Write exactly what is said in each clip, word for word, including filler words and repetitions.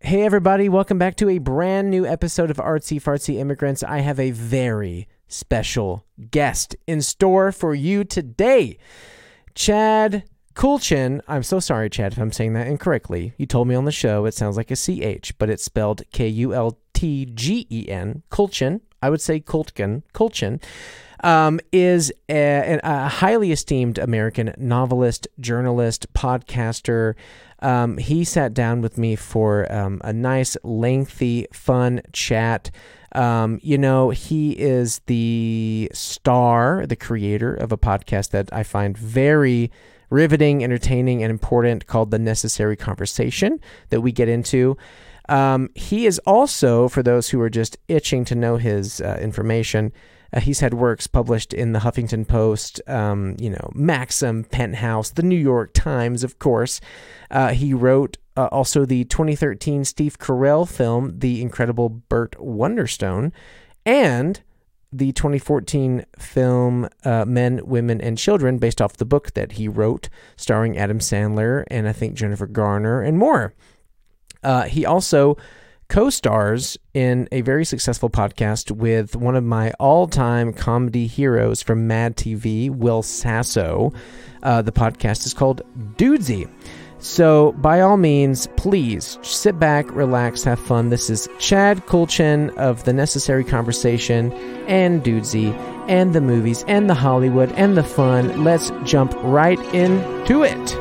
Hey everybody, welcome back to a brand new episode of Artsy Fartsy Immigrants. I have a very special guest in store for you today. Chad Kultgen. I'm so sorry, Chad, if I'm saying that incorrectly. You told me on the show it sounds like a C H, but it's spelled K U L T G E N. Kultgen. I would say Kultgen. Kultgen. Um, is a, a highly esteemed American novelist, journalist, podcaster. Um, he sat down with me for um, a nice, lengthy, fun chat. Um, you know, he is the star, the creator of a podcast that I find very riveting, entertaining, and important called The Necessary Conversation that we get into. Um, he is also, for those who are just itching to know his uh, information, Uh, he's had works published in the Huffington Post, um, you know, Maxim, Penthouse, the New York Times, of course. Uh, he wrote uh, also the twenty thirteen Steve Carell film, The Incredible Burt Wonderstone, and the twenty fourteen film uh, Men, Women, and Children, based off the book that he wrote, starring Adam Sandler and I think Jennifer Garner and more. Uh, he also co-stars in a very successful podcast with one of my all-time comedy heroes from Mad T V, Will Sasso. Uh, the podcast is called Dudesy. So, by all means, please sit back, relax, have fun. This is Chad Kultgen of The Necessary Conversation and Dudesy and the movies and the Hollywood and the fun. Let's jump right into it.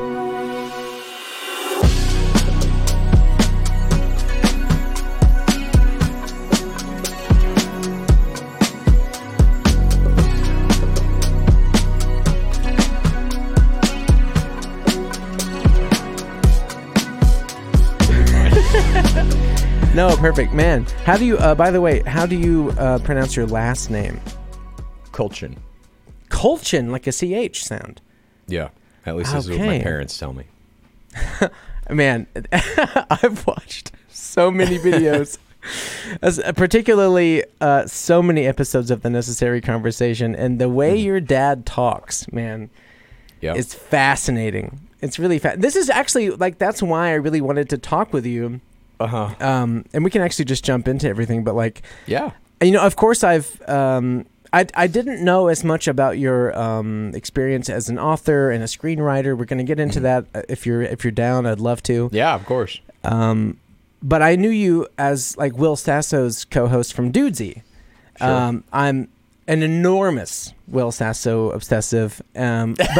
No, perfect, man. How do you? Uh, by the way, how do you uh, pronounce your last name? Kultgen. Kultgen, like a C H sound. Yeah, at least this is what my parents tell me. Man, I've watched so many videos, As, uh, particularly uh, so many episodes of The Necessary Conversation, and the way mm. your dad talks, man, yep. is fascinating. It's really fa- This is actually like that's why I really wanted to talk with you. Uh-huh. Um, and we can actually just jump into everything, but like, yeah, you know, of course I've, um, I, I didn't know as much about your, um, experience as an author and a screenwriter. We're going to get into that. If you're, if you're down, I'd love to. Yeah, of course. Um, but I knew you as like Will Sasso's co-host from Dudesy. Sure. Um, I'm an enormous Will Sasso obsessive. Um, but,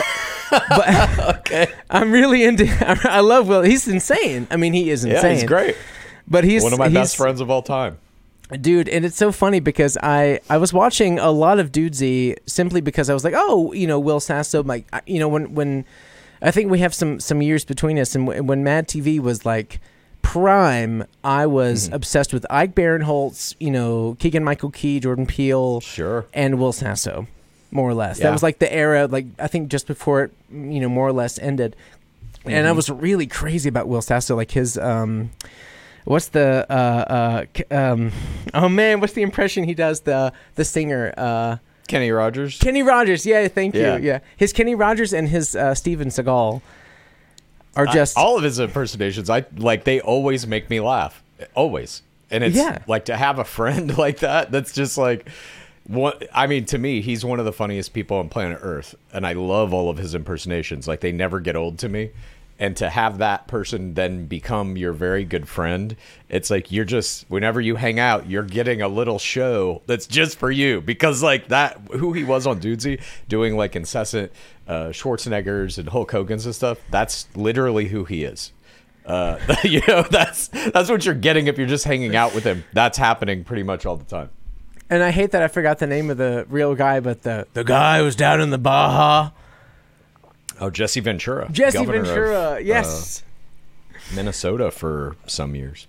but okay. I'm really into, I love Will. He's insane. I mean, he is insane. Yeah, he's great. But he's one of my he's, best friends of all time. Dude, and it's so funny because I, I was watching a lot of Dudesy simply because I was like, oh, you know, Will Sasso, like, you know, when, when I think we have some, some years between us, and w- when Mad T V was like prime, I was mm-hmm. obsessed with Ike Barinholtz, you know, Keegan-Michael Key, Jordan Peele, sure, and Will Sasso, more or less. Yeah. That was like the era, like, I think just before it, you know, more or less ended. Mm-hmm. And I was really crazy about Will Sasso, like his, um... What's the uh uh um oh man, what's the impression he does, the the singer uh Kenny Rogers? Kenny Rogers, yeah, thank yeah. you. Yeah. His Kenny Rogers and his uh Steven Seagal are just I, all of his impersonations, I like they always make me laugh. Always. And it's yeah. like to have a friend like that, that's just like what I mean, to me, he's one of the funniest people on planet Earth, and I love all of his impersonations. Like they never get old to me. And to have that person then become your very good friend, it's like you're just, whenever you hang out, you're getting a little show that's just for you. Because like that, who he was on Dudesy, doing like incessant uh, Schwarzeneggers and Hulk Hogan's and stuff, that's literally who he is. Uh, you know, that's that's what you're getting if you're just hanging out with him. That's happening pretty much all the time. And I hate that I forgot the name of the real guy, but the, the guy who's down in the Baja. Oh, Jesse Ventura. Jesse Governor Ventura, of, yes. Uh, Minnesota for some years.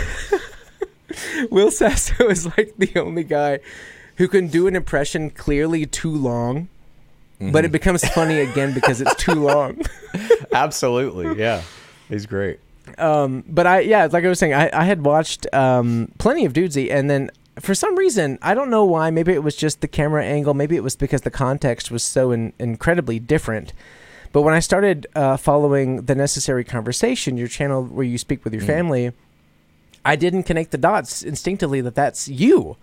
Will Sasso is like the only guy who can do an impression clearly too long, mm-hmm. but it becomes funny again because it's too long. Absolutely, yeah. He's great. Um, but I, yeah, like I was saying, I, I had watched um, plenty of Dudesy, and then for some reason, I don't know why, maybe it was just the camera angle, maybe it was because the context was so in, incredibly different. But when I started uh, following The Necessary Conversation, your channel where you speak with your mm. family, I didn't connect the dots instinctively that that's you.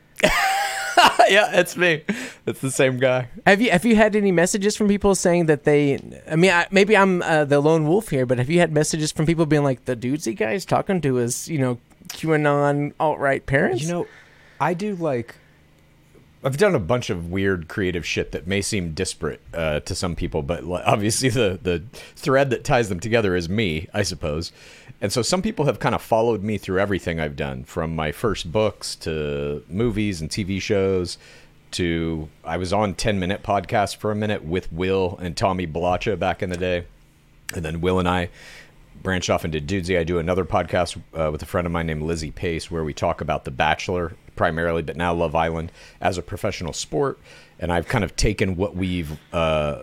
Yeah, it's me. It's the same guy. Have you have you had any messages from people saying that they? I mean, I, maybe I'm uh, the lone wolf here, but have you had messages from people being like, the dudesy guy's talking to his, you know, QAnon alt-right parents? You know, I do like. I've done a bunch of weird creative shit that may seem disparate uh, to some people, but obviously the the thread that ties them together is me, I suppose. And so some people have kind of followed me through everything I've done, from my first books to movies and T V shows to I was on ten minute podcast for a minute with Will and Tommy Balacha back in the day. And then Will and I branched off into Dudesy. I do another podcast uh, with a friend of mine named Lizzie Pace where we talk about The Bachelor primarily, but now Love Island as a professional sport. And I've kind of taken what we've uh,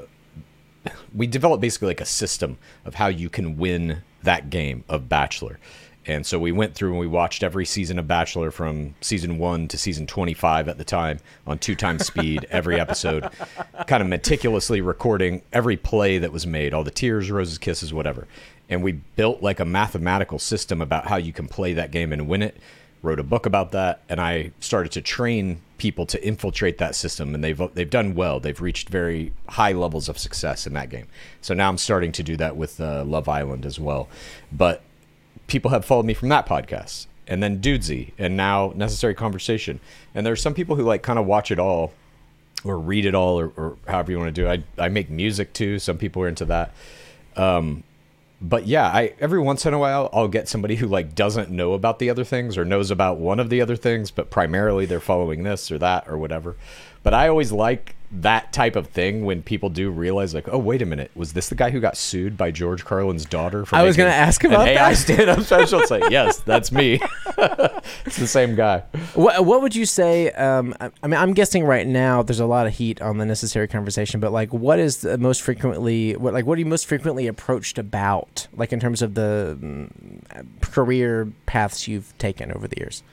we developed basically like a system of how you can win that game of Bachelor. And so we went through and we watched every season of Bachelor from season one to season twenty-five at the time on two times speed, every episode, kind of meticulously recording every play that was made, all the tears, roses, kisses, whatever. And we built like a mathematical system about how you can play that game and win it. Wrote a book about that, and I started to train people to infiltrate that system, and they've they've done well. They've reached very high levels of success in that game. So now I'm starting to do that with uh, Love Island as well. But people have followed me from that podcast, and then Dudesy, and now Necessary Conversation. And there's some people who like kind of watch it all, or read it all, or, or however you want to do it. I I make music too. Some people are into that. Um, But yeah, I every once in a while I'll get somebody who like doesn't know about the other things or knows about one of the other things, but primarily they're following this or that or whatever. But I always like that type of thing when people do realize like, oh, wait a minute, was this the guy who got sued by George Carlin's daughter? For I was going to ask about an that. A I stand-up special. It's like, yes, that's me. It's the same guy. What What would you say? Um, I, I mean, I'm guessing right now there's a lot of heat on the Necessary Conversation, but like, what is the most frequently? What like what are you most frequently approached about? Like in terms of the um, career paths you've taken over the years.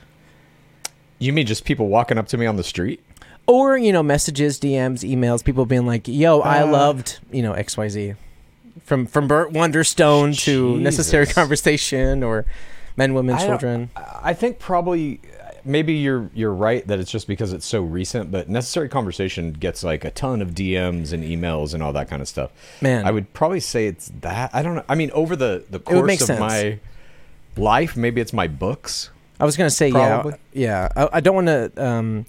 You mean just people walking up to me on the street? Or, you know, messages, D Ms, emails, people being like, yo, I Uh, loved, you know, X Y Z. From from Burt Wonderstone to Necessary Jesus. Conversation or Men, Women, I don't- Children. I think probably maybe you're you're right that it's just because it's so recent, but Necessary Conversation gets like a ton of D Ms and emails and all that kind of stuff. Man. I would probably say it's that. I don't know. I mean, over the, the would make course of sense. my life, maybe it's my books. I was going to say, Probably. yeah. Yeah. I, I don't want to... Um,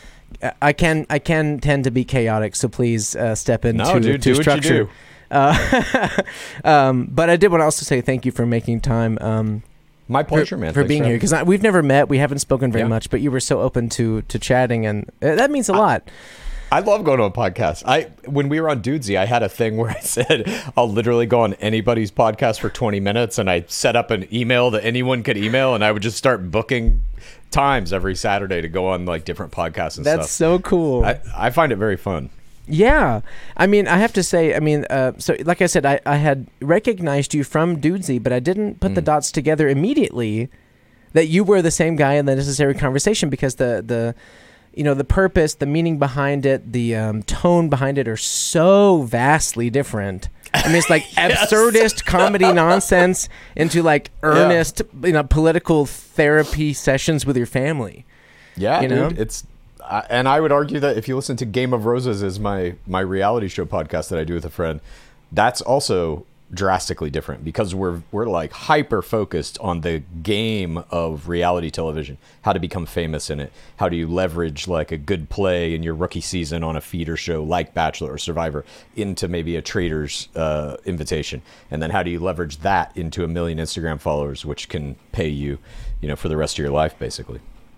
I can I can tend to be chaotic, so please uh, step into No, dude, to do what you structure. do. Uh, um, but I did want to also say thank you for making time. Um, My pleasure, for, man. for Thanks being here, having me. because we've never met, we haven't spoken very Yeah. much, but you were so open to to chatting, and uh, that means a lot. I love going to a podcast. I when we were on Dudesy, I had a thing where I said I'll literally go on anybody's podcast for twenty minutes, and I set up an email that anyone could email, and I would just start booking times every Saturday to go on like different podcasts and That's stuff. so cool. I, I find it very fun. Yeah. I mean, I have to say, I mean, uh, so like I said, I, I had recognized you from Dudesy, but I didn't put the Mm. dots together immediately that you were the same guy in the Necessary Conversation, because the, the you know, the purpose, the meaning behind it, the um, tone behind it are so vastly different. I mean, it's like Yes. absurdist comedy nonsense into like earnest, you know, political therapy sessions with your family. Yeah, You dude, know? it's uh, and I would argue that if you listen to Game of Roses is my my reality show podcast that I do with a friend, that's also drastically different because we're we're like hyper focused on the game of reality television, how to become famous in it, how do you leverage like a good play in your rookie season on a feeder show like Bachelor or Survivor into maybe a trader's uh, invitation, and then how do you leverage that into a million Instagram followers, which can pay you, you know, for the rest of your life basically.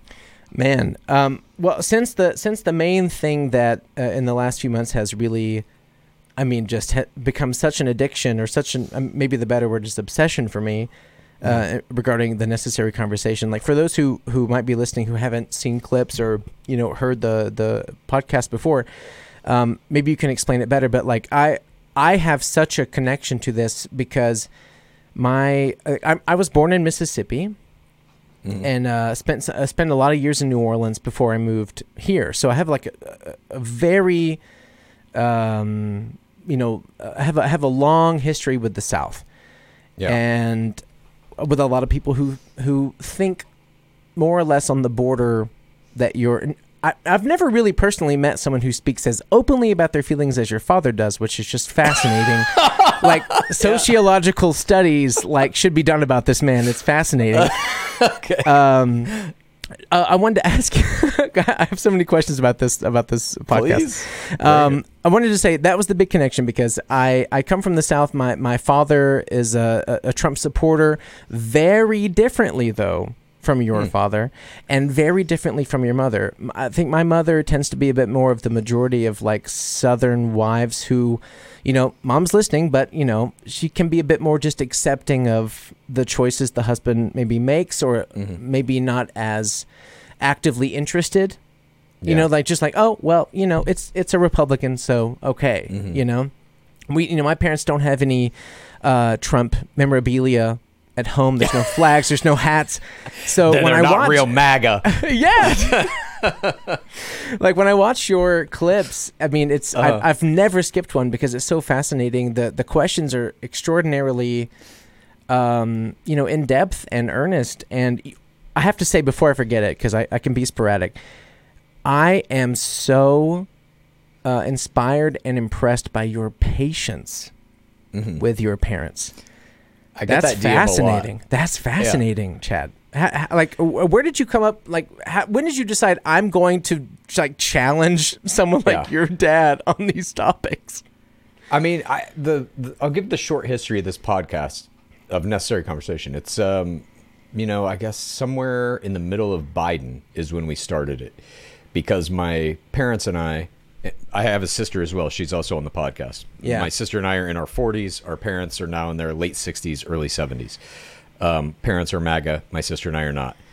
Man, um, well, since the since the main thing that uh, in the last few months has really, I mean, just ha- become such an addiction, or such an um, maybe the better word is obsession for me, uh, Mm-hmm. regarding the Necessary Conversation. Like for those who who might be listening who haven't seen clips or you know heard the the podcast before, um, maybe you can explain it better. But like I I have such a connection to this because my uh, I, I was born in Mississippi. Mhm. And uh, spent uh, spent a lot of years in New Orleans before I moved here. So I have like a, a, a very, um, you know, I have a, I have a long history with the South, Yeah. and with a lot of people who who think more or less on the border that you're. I, I've never really personally met someone who speaks as openly about their feelings as your father does, which is just fascinating. Like sociological yeah. studies, like should be done about this man. It's fascinating. Okay. Um, uh, I wanted to ask you. I have so many questions about this about this podcast. Please. Um, I wanted to say that was the big connection because I, I come from the South. My my father is a, a, a Trump supporter. Very differently though from your mm. father, and very differently from your mother. I think my mother tends to be a bit more of the majority of like Southern wives who, you know, mom's listening, but you know, she can be a bit more just accepting of the choices the husband maybe makes, or mm-hmm. maybe not as actively interested. You yeah. know, like just like, oh, well, you know, it's it's a Republican, so okay. Mm-hmm. You know, we, you know, my parents don't have any uh, Trump memorabilia at home. There's no flags. There's no hats. So then when they're I not watch, real MAGA. yeah. Like when I watch your clips, I mean, it's uh-huh. I've, I've never skipped one because it's so fascinating. The the questions are extraordinarily, um, you know, in depth and earnest. And I have to say before I forget it, because I, I can be sporadic. I am so uh, inspired and impressed by your patience mm-hmm. with your parents. I get That's that D M a lot. fascinating. That's fascinating, yeah. Chad. How, how, like, where did you come up? Like, how, when did you decide I'm going to like challenge someone like yeah. your dad on these topics? I mean, I the, the I'll give the short history of this podcast of Necessary Conversation. It's um, you know, I guess somewhere in the middle of Biden is when we started it, because my parents and I. I have a sister as well. She's also on the podcast. Yeah. My sister and I are in our forties. Our parents are now in their late sixties, early seventies. Um, parents are MAGA. My sister and I are not.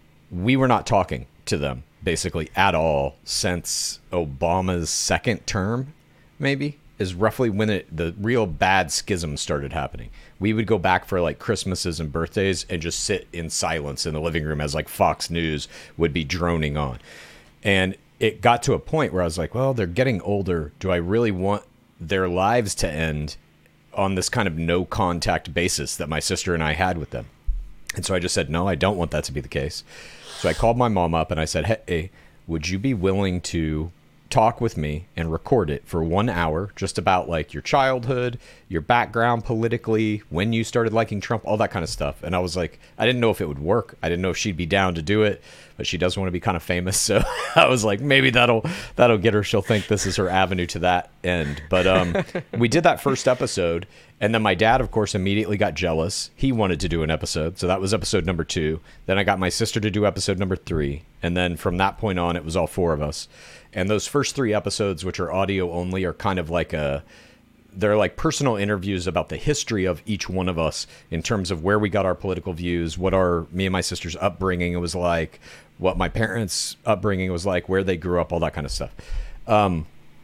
We were not talking to them basically at all since Obama's second term, maybe, is roughly when it, the real bad schism started happening. We would go back for like Christmases and birthdays and just sit in silence in the living room as like Fox News would be droning on. And it got to a point where I was like, well, they're getting older. Do I really want their lives to end on this kind of no contact basis that my sister and I had with them? And so I just said, no, I don't want that to be the case. So I called my mom up and I said, hey, would you be willing to talk with me and record it for one hour just about like your childhood, your background politically, when you started liking Trump, all that kind of stuff? And I was like, I didn't know if it would work. I didn't know if she'd be down to do it, but she does want to be kind of famous. So I was like, maybe that'll that'll get her. She'll think this is her avenue to that end. But um, we did that first episode. And then my dad, of course, immediately got jealous. He wanted to do an episode. So that was episode number two. Then I got my sister to do episode number three. And then from that point on, it was all four of us. And those first three episodes, which are audio only, are kind of like a, they're like personal interviews about the history of each one of us in terms of where we got our political views, what our, me and my sister's upbringing was like, what my parents' upbringing was like, where they grew up, all that kind of stuff. Um,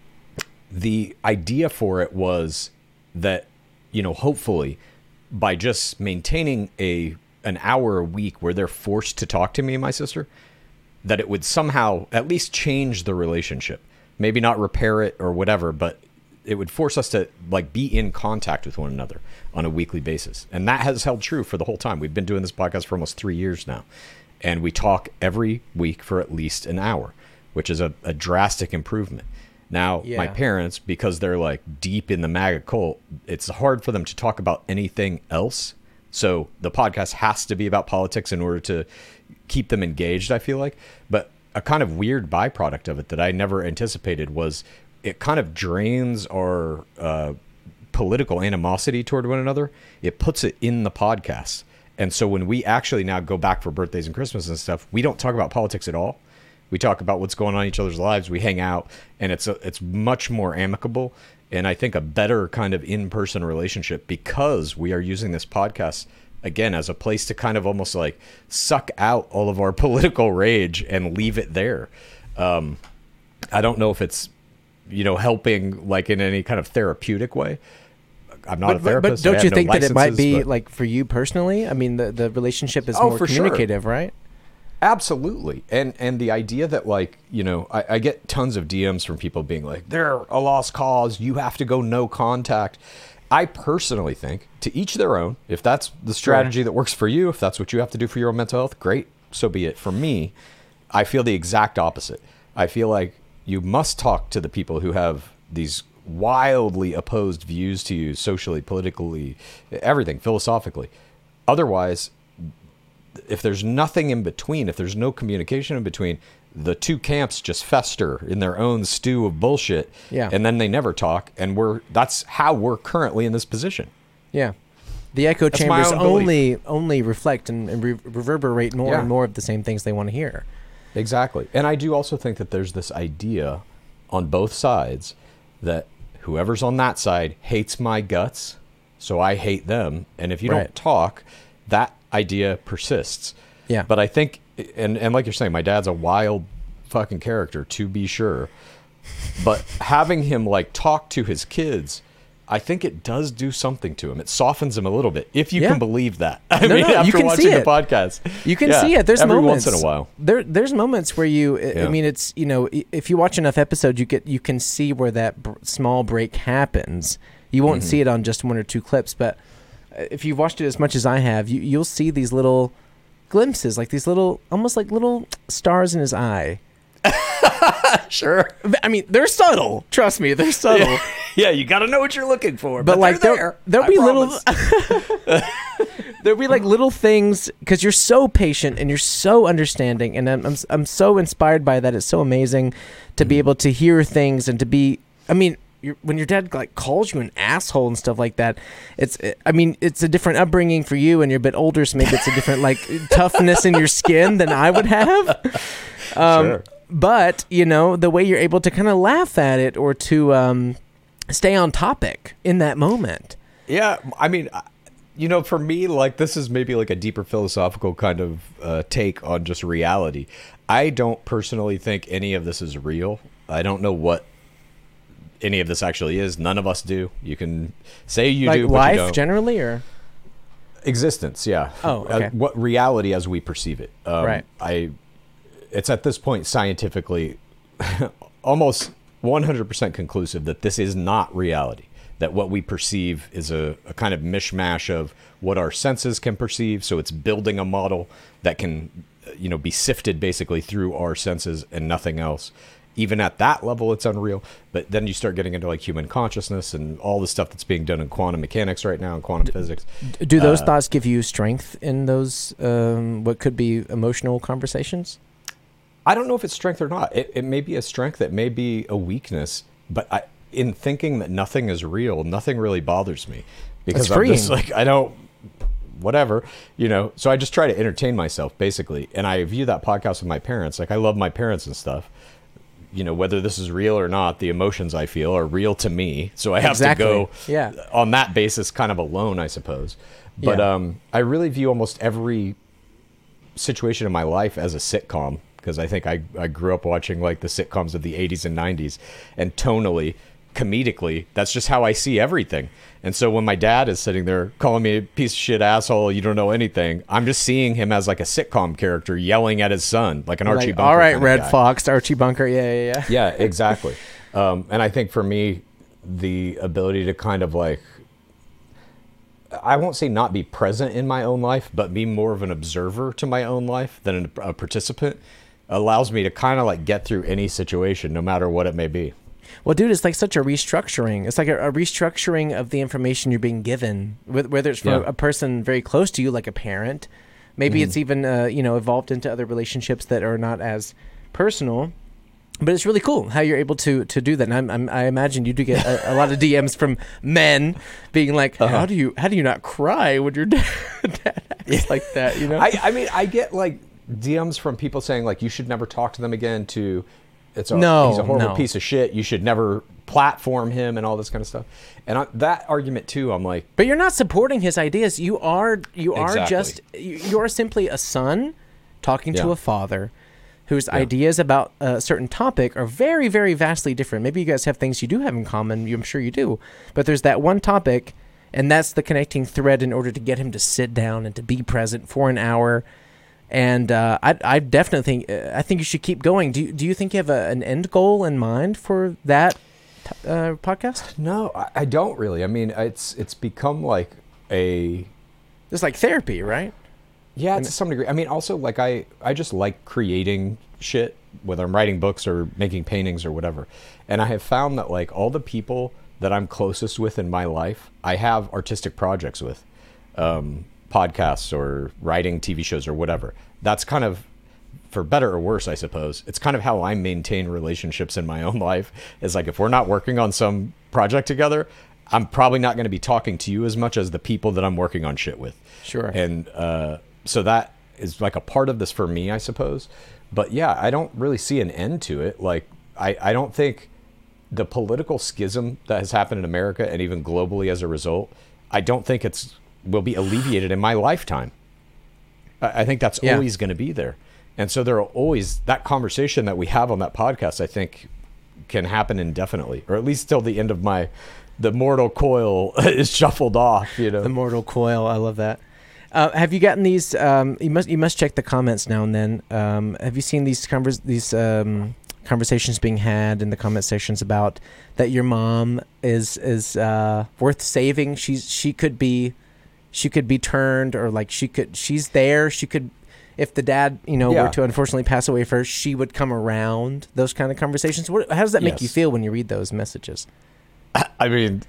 the idea for it was that, you know, hopefully by just maintaining a an hour a week where they're forced to talk to me and my sister, that it would somehow at least change the relationship. Maybe not repair it or whatever, but it would force us to like be in contact with one another on a weekly basis. And that has held true for the whole time. We've been doing this podcast for almost three years now. And we talk every week for at least an hour, which is a, a drastic improvement. Now, yeah. my parents, because they're like deep in the MAGA cult, it's hard for them to talk about anything else. So the podcast has to be about politics in order to keep them engaged, I feel like. But a kind of weird byproduct of it that I never anticipated was it kind of drains our uh, political animosity toward one another. It puts it in the podcast. And so when we actually now go back for birthdays and Christmas and stuff, we don't talk about politics at all. We talk about what's going on in each other's lives. We hang out, and it's a, it's much more amicable, and I think a better kind of in-person relationship because we are using this podcast again as a place to kind of almost like suck out all of our political rage and leave it there. Um, I don't know if it's, you know, helping like in any kind of therapeutic way. I'm not but, a therapist. But don't you no think that it might be but... like for you personally? I mean, the, the relationship is oh, more for communicative, sure. right? Absolutely. And and the idea that like, you know, I, I get tons of D Ms from people being like, they're a lost cause. You have to go no contact. I personally think, to each their own, if that's the strategy that works for you, if that's what you have to do for your own mental health, great, so be it. For me, I feel the exact opposite. I feel like you must talk to the people who have these wildly opposed views to you socially, politically, everything, philosophically. Otherwise, if there's nothing in between, if there's no communication in between, the two camps just fester in their own stew of bullshit. Yeah. And then they never talk. And we're that's how we're currently in this position. Yeah. The echo That's my chambers own belief. only only reflect and, and re- reverberate more Yeah. and more of the same things they want to hear. Exactly. And I do also think that there's this idea on both sides that whoever's on that side hates my guts, so I hate them. And if you Right. don't talk, that idea persists. Yeah. But I think, and, and like you're saying, my dad's a wild fucking character, to be sure. But having him like talk to his kids, I think it does do something to him. It softens him a little bit, if you Yeah. can believe that. I No, mean, no, you after can watching see the it. podcast. You can Yeah, see it. There's every moments once in a while. There, there's moments where you. I- I Yeah. mean, it's you know, i- if you watch enough episodes, you get you can see where that br- small break happens. You won't Mm-hmm. see it on just one or two clips, but uh, if you've watched it as much as I have, you you'll see these little glimpses, like these little, almost like little stars in his eye. Sure. I mean, they're subtle. Trust me, they're subtle. Yeah, yeah, you got to know what you're looking for. But, But, like they're there, there. there'll I be promise. little, there'll be like little things because you're so patient and you're so understanding, and I'm I'm, I'm so inspired by that. It's so amazing to be able to hear things and to be. I mean, you're, when your dad like calls you an asshole and stuff like that, it's. I mean, it's a different upbringing for you, and you're a bit older, so maybe it's a different like toughness in your skin than I would have. Um, Sure. But you know the way you're able to kind of laugh at it or to um, stay on topic in that moment. Yeah, I mean, I- you know, for me, like this is maybe like a deeper philosophical kind of uh, take on just reality. I don't personally think any of this is real. I don't know what any of this actually is. None of us do. You can say you Like do, but life you don't. generally, or Existence, yeah. Oh, okay. Uh, what reality as we perceive it. Um, Right. I. It's at this point scientifically almost one hundred percent conclusive that this is not reality. That what we perceive is a, a kind of mishmash of what our senses can perceive. So it's building a model that can, you know, be sifted basically through our senses and nothing else. Even at that level, it's unreal. But then you start getting into like human consciousness and all the stuff that's being done in quantum mechanics right now and quantum physics. do those Uh, thoughts give you strength in those um, what could be emotional conversations? I don't know if it's strength or not. It, it may be a strength. It may be a weakness. But I, in thinking that nothing is real, nothing really bothers me because That's I'm just freeing. like, I don't, whatever, you know. So I just try to entertain myself basically. And I view that podcast with my parents. Like I love my parents and stuff. You know, whether this is real or not, the emotions I feel are real to me. So I have Exactly. to go Yeah. on that basis kind of alone, I suppose. But Yeah. um, I really view almost every situation in my life as a sitcom because I think I, I grew up watching like the sitcoms of the eighties and nineties, and tonally, comedically, that's just how I see everything. And so when my dad is sitting there calling me a piece of shit asshole, you don't know anything, I'm just seeing him as like a sitcom character yelling at his son, like an Archie Like, Bunker. all right, kind of Red guy. Fox, Archie Bunker. Yeah, yeah, yeah. Yeah, exactly. um, and I think for me, the ability to kind of like, I won't say not be present in my own life, but be more of an observer to my own life than a, a participant allows me to kind of like get through any situation, no matter what it may be. Well, dude, it's like such a restructuring. It's like a, a restructuring of the information you're being given, wh- whether it's from Yeah. a person very close to you, like a parent. Maybe it's even uh, you know evolved into other relationships that are not as personal. But it's really cool how you're able to to do that. And I'm, I'm, I imagine you do get a, a lot of D Ms from men being like, Uh-huh. "How do you how do you not cry when your dad, dad acts like that?" You know? I, I mean, I get like D Ms from people saying like, you should never talk to them again, to it's a, No, he's a horrible no. piece of shit. You should never platform him and all this kind of stuff. And I, that argument too, I'm like, But you're not supporting his ideas. You are you are Exactly. just you, you are simply a son talking to Yeah. a father whose ideas about a certain topic are very, very vastly different. Maybe you guys have things you do have in common. I'm sure you do. But there's that one topic, and that's the connecting thread in order to get him to sit down and to be present for an hour. And uh, I, I definitely think I think you should keep going. Do you, do you think you have a, an end goal in mind for that t- uh, podcast? No, I, I don't really. I mean, it's it's become like a It's like therapy, right? yeah, to some degree. I mean, also like I I just like creating shit, whether I'm writing books or making paintings or whatever. And I have found that like all the people that I'm closest with in my life, I have artistic projects with, um, podcasts or writing T V shows or whatever. That's kind of, for better or worse, I suppose, it's kind of how I maintain relationships in my own life. Is like if we're not working on some project together, I'm probably not going to be talking to you as much as the people that I'm working on shit with. Sure. And uh, so that is like a part of this for me, I suppose. But yeah, I don't really see an end to it. Like, I, I don't think the political schism that has happened in America and even globally as a result, I don't think it's will be alleviated in my lifetime. I, I think that's Yeah. always going to be there. And so there are always, that conversation that we have on that podcast, I think can happen indefinitely, or at least till the end of my, the mortal coil is shuffled off, you know? The mortal coil. I love that. Uh, have you gotten these? Um, you must you must check the comments now and then. Um, have you seen these convers these um, conversations being had in the comment sections about that your mom is is uh, worth saving? She's she could be she could be turned, or like she could she's there. She could, if the dad you know Yeah. were to unfortunately pass away first, she would come around. Those kind of conversations. What, how does that make Yes. you feel when you read those messages? I mean,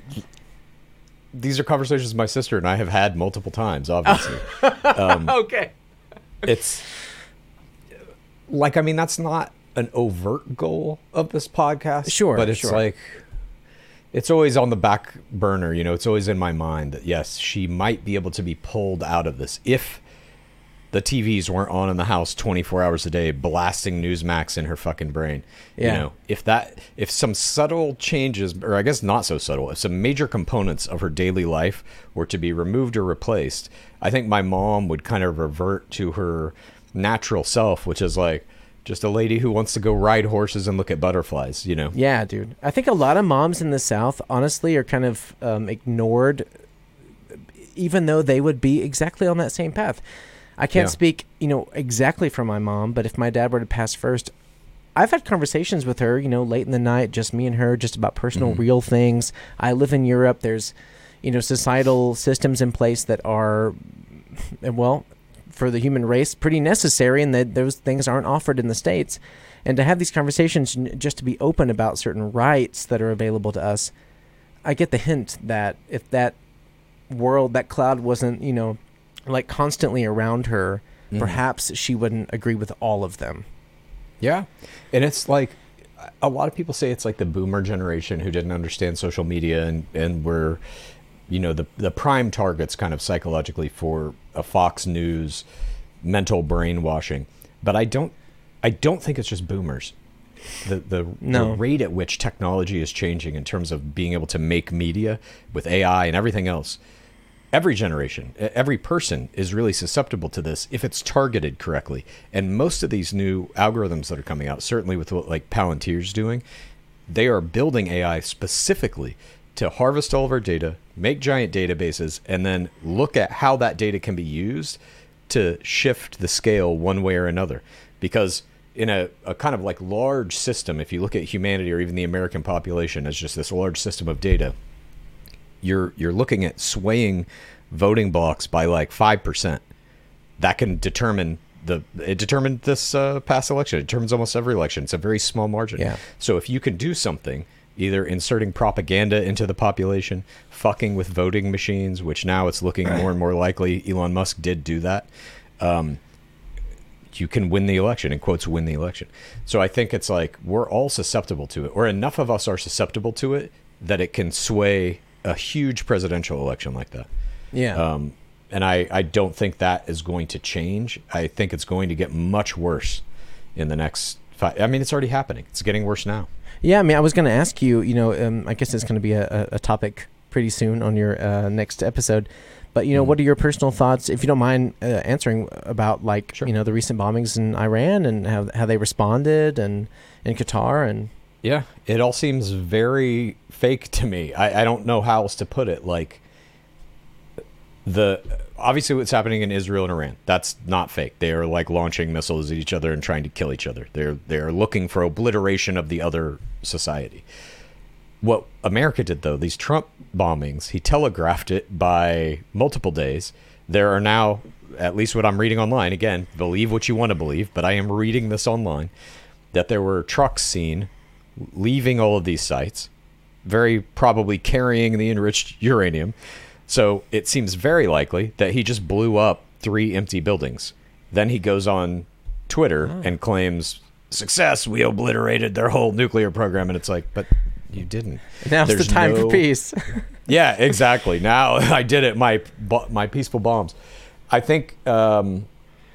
these are conversations my sister and I have had multiple times, obviously. um, Okay. it's like, I mean, that's not an overt goal of this podcast. Sure, But it's sure. like, it's always on the back burner, you know, it's always in my mind that, yes, she might be able to be pulled out of this if the T Vs weren't on in the house twenty-four hours a day, blasting Newsmax in her fucking brain. Yeah. You know, if that, if some subtle changes, or I guess not so subtle, if some major components of her daily life were to be removed or replaced, I think my mom would kind of revert to her natural self, which is like just a lady who wants to go ride horses and look at butterflies, you know? Yeah, dude. I think a lot of moms in the South, honestly, are kind of um, ignored, even though they would be exactly on that same path. I can't Yeah. speak, you know, exactly for my mom, but if my dad were to pass first, I've had conversations with her, you know, late in the night, just me and her, just about personal, Mhm. real things. I live in Europe. There's, you know, societal systems in place that are, well, for the human race, pretty necessary, and that those things aren't offered in the States. And to have these conversations, n- just to be open about certain rights that are available to us, I get the hint that if that world, that cloud wasn't, you know, like constantly around her, Mhm. perhaps she wouldn't agree with all of them. Yeah. And it's like, a lot of people say it's like the boomer generation who didn't understand social media and, and were, you know, the, the prime targets kind of psychologically for a Fox News mental brainwashing. But I don't, I don't think it's just boomers. The, the, No. the rate at which technology is changing in terms of being able to make media with A I and everything else. Every generation, e- every person is really susceptible to this if it's targeted correctly. And most of these new algorithms that are coming out, certainly with what like Palantir's doing, they are building A I specifically to harvest all of our data, make giant databases, and then look at how that data can be used to shift the scale one way or another. Because in a, a kind of like large system, if you look at humanity or even the American population as just this large system of data, you're you're looking at swaying voting blocks by like five percent. That can determine the it determined this uh, past election. It determines almost every election. It's a very small margin. Yeah. So if you can do something, either inserting propaganda into the population, fucking with voting machines, which now it's looking more and more likely Elon Musk did do that, um, you can win the election, in quotes, win the election. So I think it's like we're all susceptible to it, or enough of us are susceptible to it that it can sway a huge presidential election like that. Yeah. Um, and I, I don't think that is going to change. I think it's going to get much worse in the next five. I mean, it's already happening. It's getting worse now. Yeah, I mean, I was going to ask you, you know, um, I guess it's going to be a, a a topic pretty soon on your uh, next episode. But, you know, Mhm. what are your personal thoughts, if you don't mind uh, answering, about, like, Sure. you know, the recent bombings in Iran and how how they responded, and in Qatar? And Yeah, it all seems very fake to me. I, I don't know how else to put it. Like, the obviously what's happening in Israel and Iran, that's not fake. They are like launching missiles at each other and trying to kill each other. They're they're looking for obliteration of the other society. what America did, though, these Trump bombings, he telegraphed it by multiple days. There are now, at least what I'm reading online, again, believe what you want to believe, but I am reading this online, that there were trucks seen leaving all of these sites, very probably carrying the enriched uranium. So it seems very likely that he just blew up three empty buildings. Then he goes on Twitter oh. and claims, success, we obliterated their whole nuclear program. And it's like, but you didn't. Now's There's the time no... for peace. Yeah, exactly. Now I did it, my my peaceful bombs. I think, um,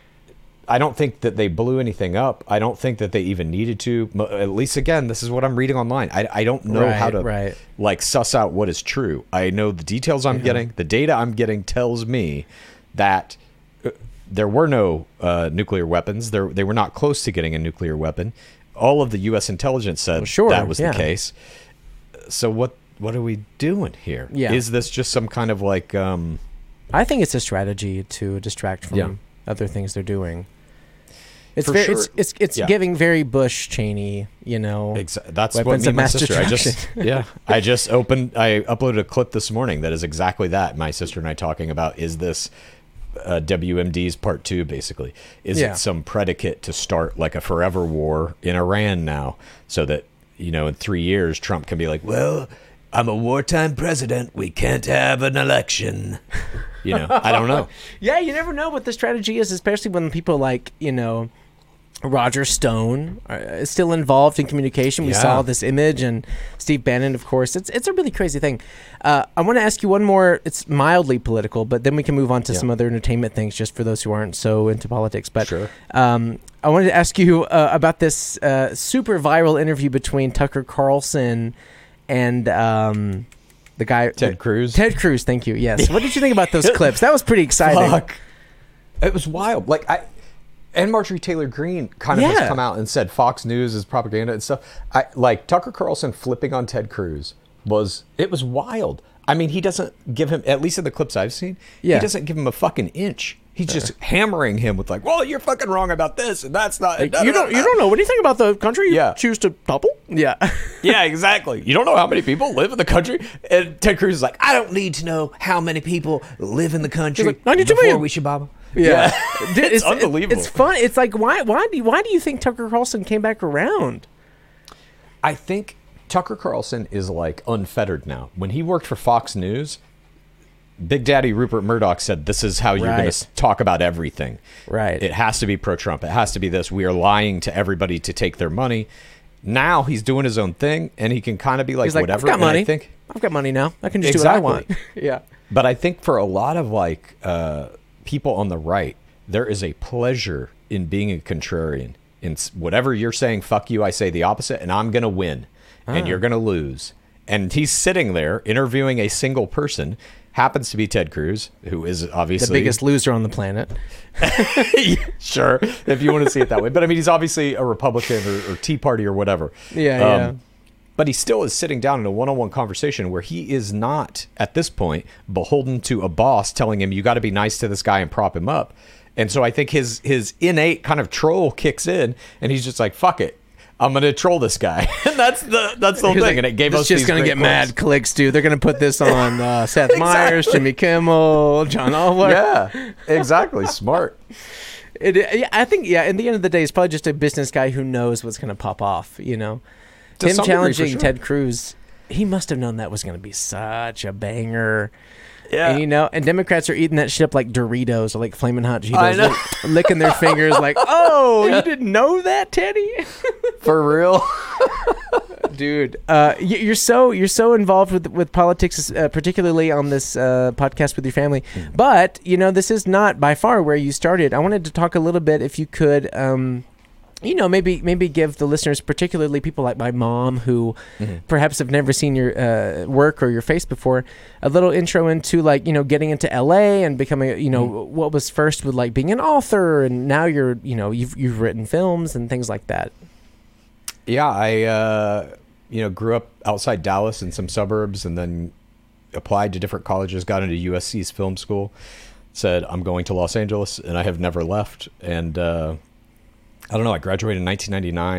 I don't think that they blew anything up. I don't think that they even needed to. At least, again, this is what I'm reading online. I, I don't know right, how to right. like suss out what is true. I know the details I'm yeah. getting. The data I'm getting tells me that uh, there were no uh, nuclear weapons. There, they were not close to getting a nuclear weapon. All of the U S intelligence said well, sure, that was yeah. the case. So what what are we doing here? Yeah. Is this just some kind of like... Um, I think it's a strategy to distract from yeah. other things they're doing. It's For very, sure. it's it's, it's yeah. giving very Bush Cheney, you know. Exa- that's weapons what me of and my mass sister. I destruction. just yeah. I just opened. I uploaded a clip this morning that is exactly that. My sister and I talking about, is this uh, W M D's part two? Basically, is yeah. it some predicate to start like a forever war in Iran now, so that, you know, in three years Trump can be like, well, I'm a wartime president. We can't have an election. You know, I don't know. Yeah, you never know what the strategy is, especially when people like, you know, Roger Stone is still involved in communication. We yeah. saw this image, and Steve Bannon, of course. It's it's a really crazy thing. Uh, I want to ask you one more. It's mildly political, but then we can move on to yeah. some other entertainment things, just for those who aren't so into politics. But sure. um, I wanted to ask you uh, about this uh, super viral interview between Tucker Carlson and um, the guy Ted uh, Cruz. Ted Cruz, thank you. Yes. What did you think about those clips? That was pretty exciting. Fuck. It was wild. Like I. And Marjorie Taylor Greene kind of yeah. has come out and said Fox News is propaganda and stuff. I like Tucker Carlson flipping on Ted Cruz was it was wild. I mean, he doesn't give him, at least in the clips I've seen, yeah. he doesn't give him a fucking inch. He's just sure. hammering him with like, well, you're fucking wrong about this, and that's not. Like, you don't, you don't know. What do you think about the country you yeah. choose to topple? Yeah, yeah, exactly. You don't know how many people live in the country, and Ted Cruz is like, I don't need to know how many people live in the country like, ninety-two before million. we should bomb. Yeah, yeah. Dude, it's, it's unbelievable. It's fun. It's like why, why do, you, why do you think Tucker Carlson came back around? I think Tucker Carlson is like unfettered now. When he worked for Fox News, Big Daddy Rupert Murdoch said, this is how you're right. going to talk about everything. Right. It has to be pro-Trump. It has to be this. We are lying to everybody to take their money. Now he's doing his own thing, and he can kind of be like, like whatever. I've got money. I think, I've got money now. I can just exactly. do what I want. Yeah. But I think for a lot of like uh, people on the right, there is a pleasure in being a contrarian. In whatever you're saying, fuck you, I say the opposite, and I'm going to win, ah. and you're going to lose. And he's sitting there interviewing a single person, happens to be Ted Cruz, who is obviously the biggest loser on the planet. Sure, if you want to see it that way. But I mean, he's obviously a Republican or, or Tea Party or whatever. Yeah, um, yeah. But he still is sitting down in a one-on-one conversation where he is not, at this point, beholden to a boss telling him, you got to be nice to this guy and prop him up. And so I think his his innate kind of troll kicks in, and he's just like, fuck it. I'm gonna troll this guy, and that's the that's the whole thing. Like, and it gave this us just these gonna get clips. mad clicks, dude. They're gonna put this on uh, Seth exactly. Meyers, Jimmy Kimmel, John Oliver. Yeah, exactly. Smart. It, yeah, I think yeah. In the end of the day, it's probably just a business guy who knows what's gonna pop off. You know, to him challenging degree, sure. Ted Cruz, he must have known that was gonna be such a banger. Yeah, and, you know, and Democrats are eating that shit up like Doritos or like Flamin' Hot Cheetos, I know. like, licking their fingers like, oh, yeah. you didn't know that, Teddy? For real, dude. Uh, you're so you're so involved with with politics, uh, particularly on this uh, podcast with your family. Mm. But you know, this is not by far where you started. I wanted to talk a little bit, if you could. Um, You know, maybe maybe give the listeners, particularly people like my mom, who mm-hmm. perhaps have never seen your uh, work or your face before, a little intro into like, you know, getting into L A and becoming, you know, mm-hmm. what was first with like being an author, and now you're, you know, you've you've written films and things like that. Yeah, I uh, you know grew up outside Dallas in some suburbs, and then applied to different colleges, got into U S C's film school, said I'm going to Los Angeles, and I have never left. And uh, I don't know, I graduated in nineteen ninety-nine,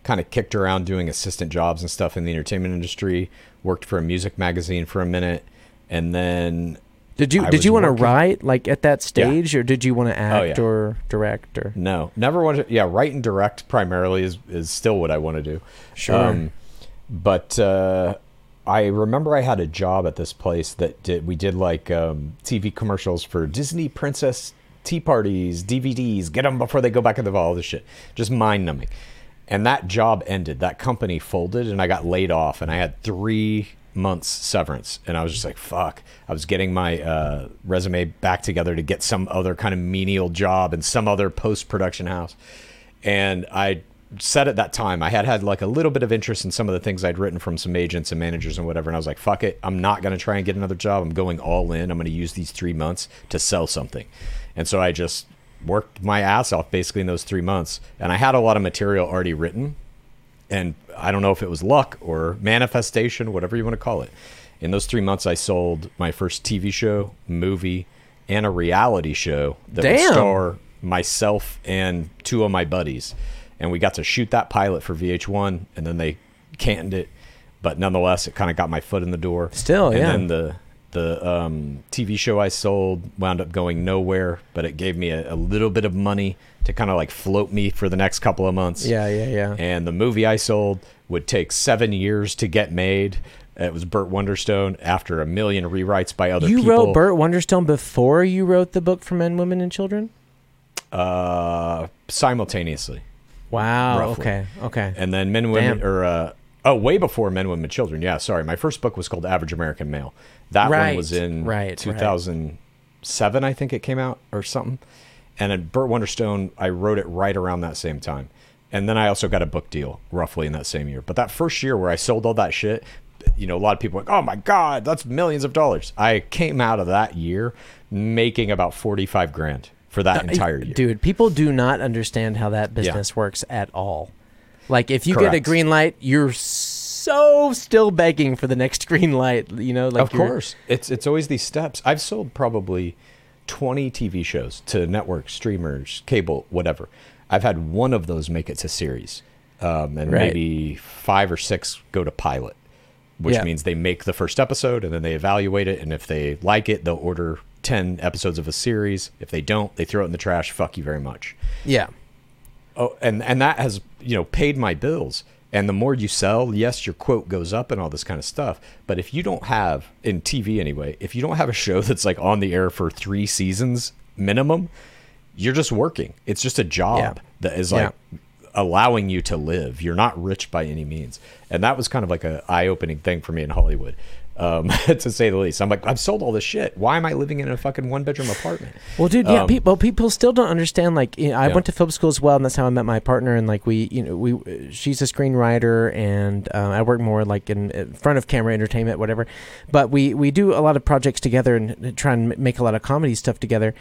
kind of kicked around doing assistant jobs and stuff in the entertainment industry. Worked for a music magazine for a minute, and then did you I did was you want to working- write like at that stage, Yeah. or did you want to act yeah. or direct or? No, never wanted. Yeah, write and direct primarily is is still what I want to do. Sure. but uh, I remember I had a job at this place that did we did like um, T V commercials for Disney princess tea parties, D V Ds. Get them before they go back in the vault. All this shit, just mind numbing. And that job ended. That company folded, and I got laid off. And I had three months severance, and I was just like, "Fuck!" I was getting my uh, resume back together to get some other kind of menial job in some other post production house. And I said at that time I had had like a little bit of interest in some of the things I'd written from some agents and managers and whatever. And I was like, "Fuck it! I'm not going to try and get another job. I'm going all in. I'm going to use these three months to sell something." And so I just worked my ass off basically in those three months. And I had a lot of material already written. And I don't know if it was luck or manifestation, whatever you want to call it. In those three months, I sold my first T V show, movie, and a reality show that would Damn. star myself and two of my buddies. And we got to shoot that pilot for V H one, and then they canned it. But nonetheless, it kind of got my foot in the door. Still, and yeah. then the the um, T V show I sold wound up going nowhere, but it gave me a, a little bit of money to kind of like float me for the next couple of months. Yeah, yeah, yeah. And the movie I sold would take seven years to get made. It was Burt Wonderstone after a million rewrites by other You people. wrote Burt Wonderstone before you wrote the book for Men, Women, and Children? uh, simultaneously. Wow. Roughly. Okay. Okay. And then Men, Women, Damn. or uh, oh, way before Men, Women, Children. Yeah, sorry. My first book was called Average American Male. That Right, one was in right, two thousand seven, I think it came out or something. And then Burt Wonderstone, I wrote it right around that same time. And then I also got a book deal roughly in that same year. But that first year where I sold all that shit, you know, a lot of people were like, "Oh my God, that's millions of dollars." I came out of that year making about forty-five grand for that entire year. Dude, people do not understand how that business works at all. Like, if you get a Correct. green light, you're so still begging for the next green light. You know, like Of you're- course. It's it's always these steps. I've sold probably twenty T V shows to networks, streamers, cable, whatever. I've had one of those make it to series. Um, and Right. maybe five or six go to pilot, which Yeah. means they make the first episode and then they evaluate it. And if they like it, they'll order ten episodes of a series. If they don't, they throw it in the trash. Fuck you very much. Yeah. Oh, and and that has, you know, paid my bills. And the more you sell, yes, your quote goes up and all this kind of stuff. But if you don't have, in T V anyway, if you don't have a show that's like on the air for three seasons minimum, you're just working. It's just a job Yeah. that is like allowing you to live. You're not rich by any means. And that was kind of like a eye-opening thing for me in Hollywood. Um, to say the least. I'm like, I've sold all this shit. Why am I living in a fucking one-bedroom apartment? Well, dude, yeah, Um, people people still don't understand. Like, you know, I Yeah. went to film school as well, and that's how I met my partner. And like, we, you know, we, she's a screenwriter, and uh, I work more like in, in front of camera entertainment, whatever. But we we do a lot of projects together and try and make a lot of comedy stuff together.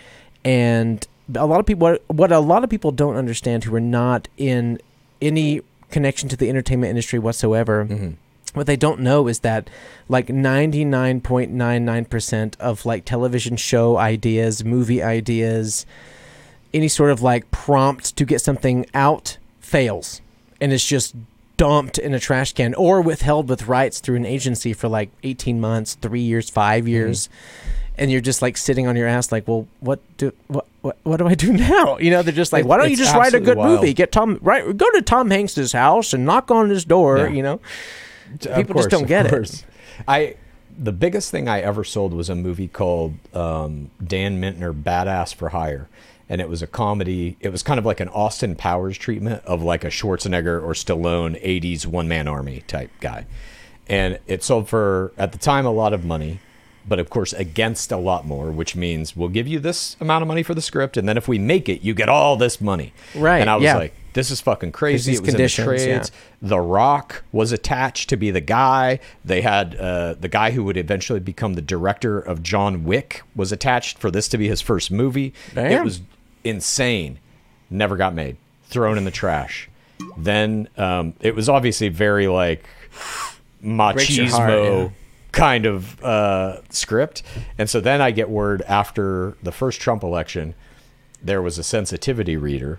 And a lot of people, what, what a lot of people don't understand who are not in any connection to the entertainment industry whatsoever. Mhm. What they don't know is that like ninety-nine point nine nine percent of like television show ideas, movie ideas, any sort of like prompt to get something out fails. And it's just dumped in a trash can or withheld with rights through an agency for like eighteen months, three years, five years. And you're just like sitting on your ass like, well, what do what what, what do I do now? You know, they're just like, It- why don't you it's just write a absolutely good wild. movie? Get Tom right go to Tom Hanks's house and knock on his door, Yeah. you know? Of People just don't of get it. course. I the biggest thing I ever sold was a movie called um, Dan Mintner Badass for Hire, and it was a comedy. It was kind of like an Austin Powers treatment of like a Schwarzenegger or Stallone eighties one man army type guy, and it sold for at the time a lot of money. But of course, against a lot more, which means we'll give you this amount of money for the script, and then if we make it, you get all this money. Right, And I was yeah. like, this is fucking crazy. these It was in the conditions, trades. yeah. The Rock was attached to be the guy. They had uh, the guy who would eventually become the director of John Wick was attached for this to be his first movie. Damn. It was insane. Never got made. Thrown in the trash. Then um, it was obviously very like Breaks your heart, machismo yeah. kind of uh, script. And so then I get word after the first Trump election, there was a sensitivity reader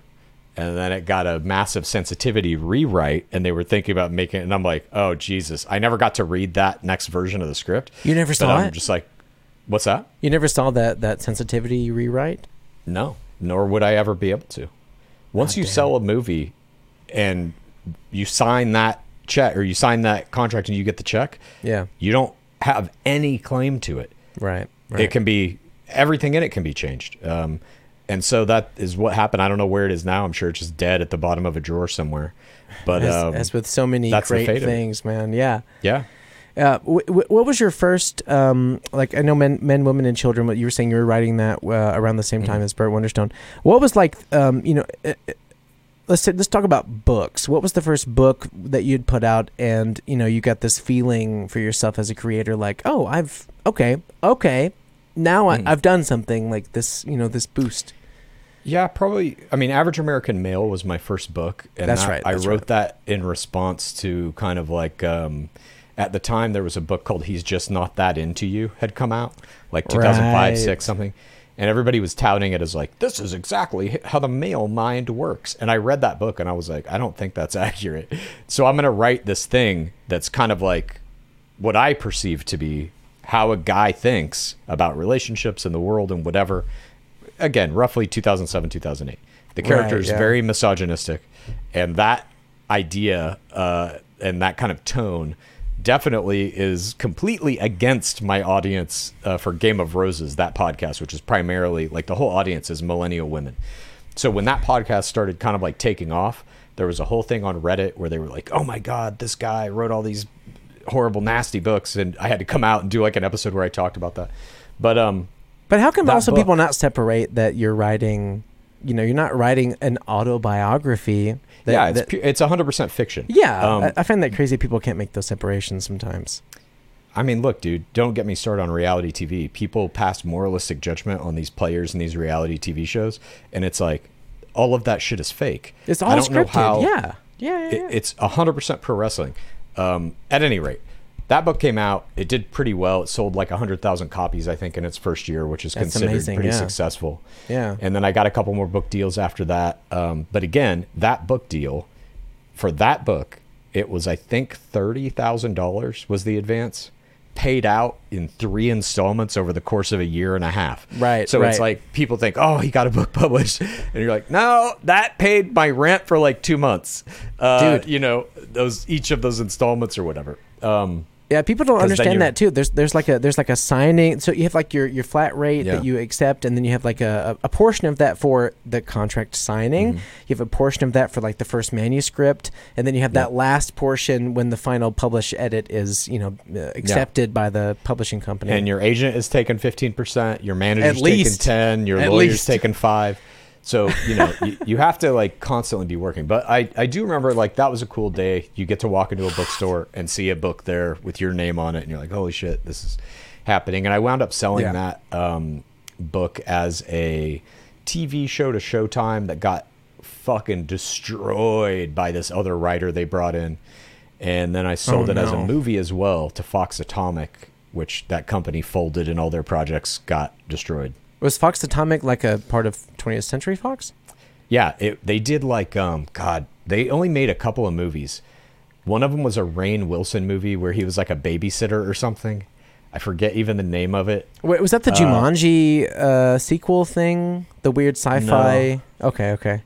and then it got a massive sensitivity rewrite, and they were thinking about making it, and I'm like, oh Jesus, I never got to read that next version of the script. You never but saw I'm it? just like, what's that? You never saw that that sensitivity rewrite? No, nor would I ever be able to. Once God you damn. sell a movie and you sign that check, or you sign that contract and you get the check, Yeah. you don't have any claim to it. Right. Right. It can be, everything in it can be changed. Um, and so that is what happened. I don't know where it is now. I'm sure it's just dead at the bottom of a drawer somewhere. But as, um, as with so many that's the great fate of it. things, man. Yeah. yeah. Uh, w- w- what was your first, um, like, I know Men, Men, Women, and Children, what you were saying you were writing that uh, around the same time Mhm. as Burt Wonderstone. What was like, um, you know, uh, uh, let's let's talk about books. What was the first book that you'd put out, and you know, you got this feeling for yourself as a creator, like, oh, I've okay, okay, now I, Mhm. I've done something like this, you know, this boost. Yeah, probably. I mean, Average American Male was my first book. And That's that, right, I that's wrote right. that in response to kind of like, um, at the time, there was a book called He's Just Not That Into You had come out, like two thousand five, Right. six, something. And everybody was touting it as like, this is exactly how the male mind works. And I read that book and I was like, I don't think that's accurate. So I'm going to write this thing that's kind of like what I perceive to be how a guy thinks about relationships in the world and whatever. Again, roughly two thousand seven, two thousand eight. The character Right, is yeah. very misogynistic. And that idea uh, and that kind of tone definitely is completely against my audience uh, for Game of Roses, that podcast, which is primarily like the whole audience is millennial women. So when that podcast started kind of like taking off, there was a whole thing on Reddit where they were like, oh my God, this guy wrote all these horrible, nasty books. And I had to come out and do like an episode where I talked about that. But, um, But how come That also book- people not separate that you're writing, you know, you're not writing an autobiography. That, yeah, it's that- pu- it's one hundred percent fiction. yeah. Um, I, I find that crazy people can't make those separations sometimes. I mean, look, dude, don't get me started on reality T V. People pass moralistic judgment on these players in these reality T V shows, and it's like all of that shit is fake. It's I all don't know scripted. how- yeah. Yeah. Yeah. It, yeah. it's one hundred percent pro wrestling. Um, at any rate, that book came out. It did pretty well. It sold like one hundred thousand copies, I think, in its first year, which is That's considered amazing, pretty yeah. successful. Yeah. And then I got a couple more book deals after that. Um, but again, that book deal, for that book, it was, I think, thirty thousand dollars was the advance, paid out in three installments over the course of a year and a half. Right, So it's right. like people think, oh, he got a book published. And you're like, no, that paid my rent for like two months. Uh, Dude. You know, those each of those installments or whatever. Um, Yeah, people don't 'Cause then understand you're- that too. There's there's like a there's like a signing. So you have like your, your flat rate Yeah. that you accept, and then you have like a, a portion of that for the contract signing. Mhm. You have a portion of that for like the first manuscript, and then you have Yeah. that last portion when the final publish edit is you know uh, accepted by the publishing company. and your agent is taking fifteen percent, your manager's At least. taking ten, your At lawyer's least. taking five. So, you know, you, you have to like constantly be working. But I, I do remember like that was a cool day. You get to walk into a bookstore and see a book there with your name on it. And you're like, holy shit, this is happening. And I wound up selling Yeah. that um, book as a T V show to Showtime that got fucking destroyed by this other writer they brought in. And then I sold Oh, it as a no. movie as well to Fox Atomic, which that company folded and all their projects got destroyed. Was Fox Atomic like a part of twentieth Century Fox? Yeah, it, they did like, um, God, they only made a couple of movies. One of them was a Rainn Wilson movie where he was like a babysitter or something. I forget even the name of it. Wait, was that the Uh, Jumanji uh, sequel thing? The weird sci-fi. Okay, okay.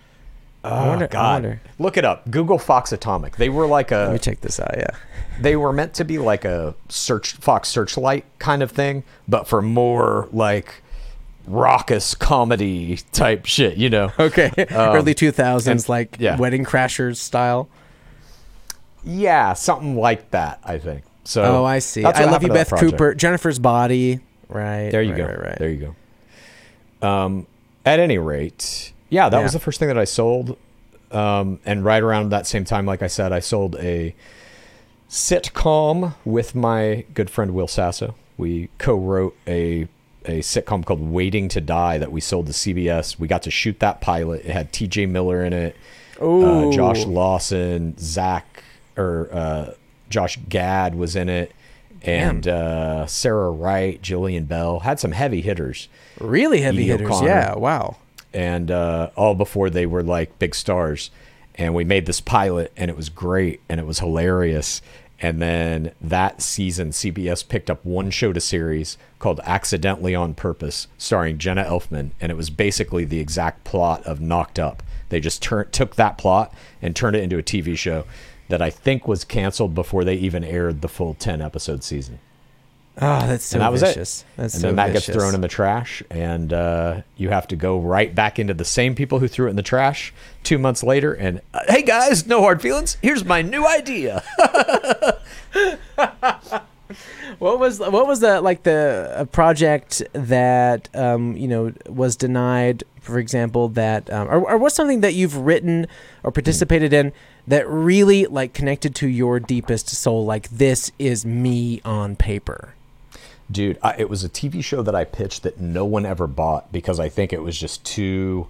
Oh, wonder- I God. wonder. Look it up. Google Fox Atomic. They were like Let me a, check this out. Yeah. they were meant to be like a search Fox Searchlight kind of thing, but for more like raucous comedy type shit, you know? Okay. Um, Early two thousands, and- like yeah. Wedding Crashers style. Yeah, something like that, I think. So Oh, I see. that's I what Love You, happened to that Beth project. Cooper. Jennifer's Body. Right. There you right, go. Right, right. There you go. Um, at any rate, yeah, that Yeah. was the first thing that I sold. Um, and right around that same time, like I said, I sold a sitcom with my good friend Will Sasso. We co-wrote a a sitcom called Waiting to Die that we sold to C B S. We got to shoot that pilot. It had T J Miller in it, Ooh. uh, Josh Lawson, Zach, or uh, Josh Gad was in it, and uh, Sarah Wright, Jillian Bell. Had some heavy hitters. Really heavy Edie hitters. O'Connor. Yeah. Wow. and uh, all before they were like big stars. And we made this pilot, and it was great, and it was hilarious. And then that season, C B S picked up one show to series called Accidentally on Purpose, starring Jenna Elfman, and it was basically the exact plot of Knocked Up. They just tur- took that plot and turned it into a T V show that I think was canceled before they even aired the full ten episode season. Oh, that's so and that vicious. Was it. That's and so then that vicious. gets thrown in the trash, and uh, you have to go right back into the same people who threw it in the trash two months later. And uh, hey guys, no hard feelings. Here's my new idea. What was what was the like the a project that um, you know was denied, for example, that um, or, or what's something that you've written or participated in that really like connected to your deepest soul? Like, this is me on paper. Dude, I, it was a T V show that I pitched that no one ever bought because I think it was just too,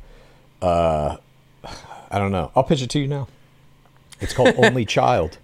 uh, I don't know. I'll pitch it to you now. It's called Only Child.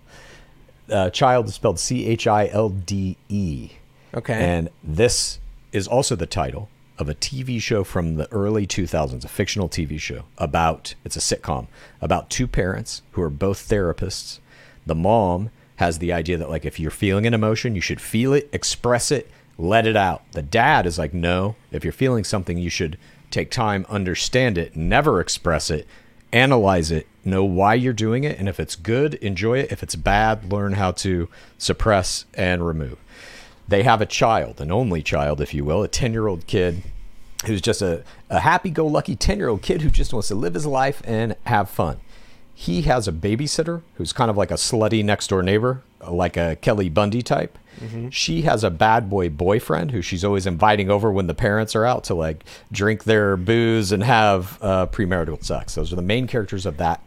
Uh, child is spelled C H I L D E. Okay. And this is also the title of a T V show from the early two thousands, a fictional T V show about, it's a sitcom, about two parents who are both therapists. The mom has the idea that, like, if you're feeling an emotion, you should feel it, express it, let it out. The dad is like, no, if you're feeling something, you should take time, understand it, never express it, analyze it, know why you're doing it, and if it's good, enjoy it. If it's bad, learn how to suppress and remove. They have a child, an only child, if you will, a ten-year-old kid who's just a, a happy-go-lucky ten-year-old kid who just wants to live his life and have fun. He has a babysitter who's kind of like a slutty next-door neighbor, like a Kelly Bundy type. Mm-hmm. She has a bad boy boyfriend who she's always inviting over when the parents are out to like drink their booze and have uh, premarital sex. Those are the main characters of that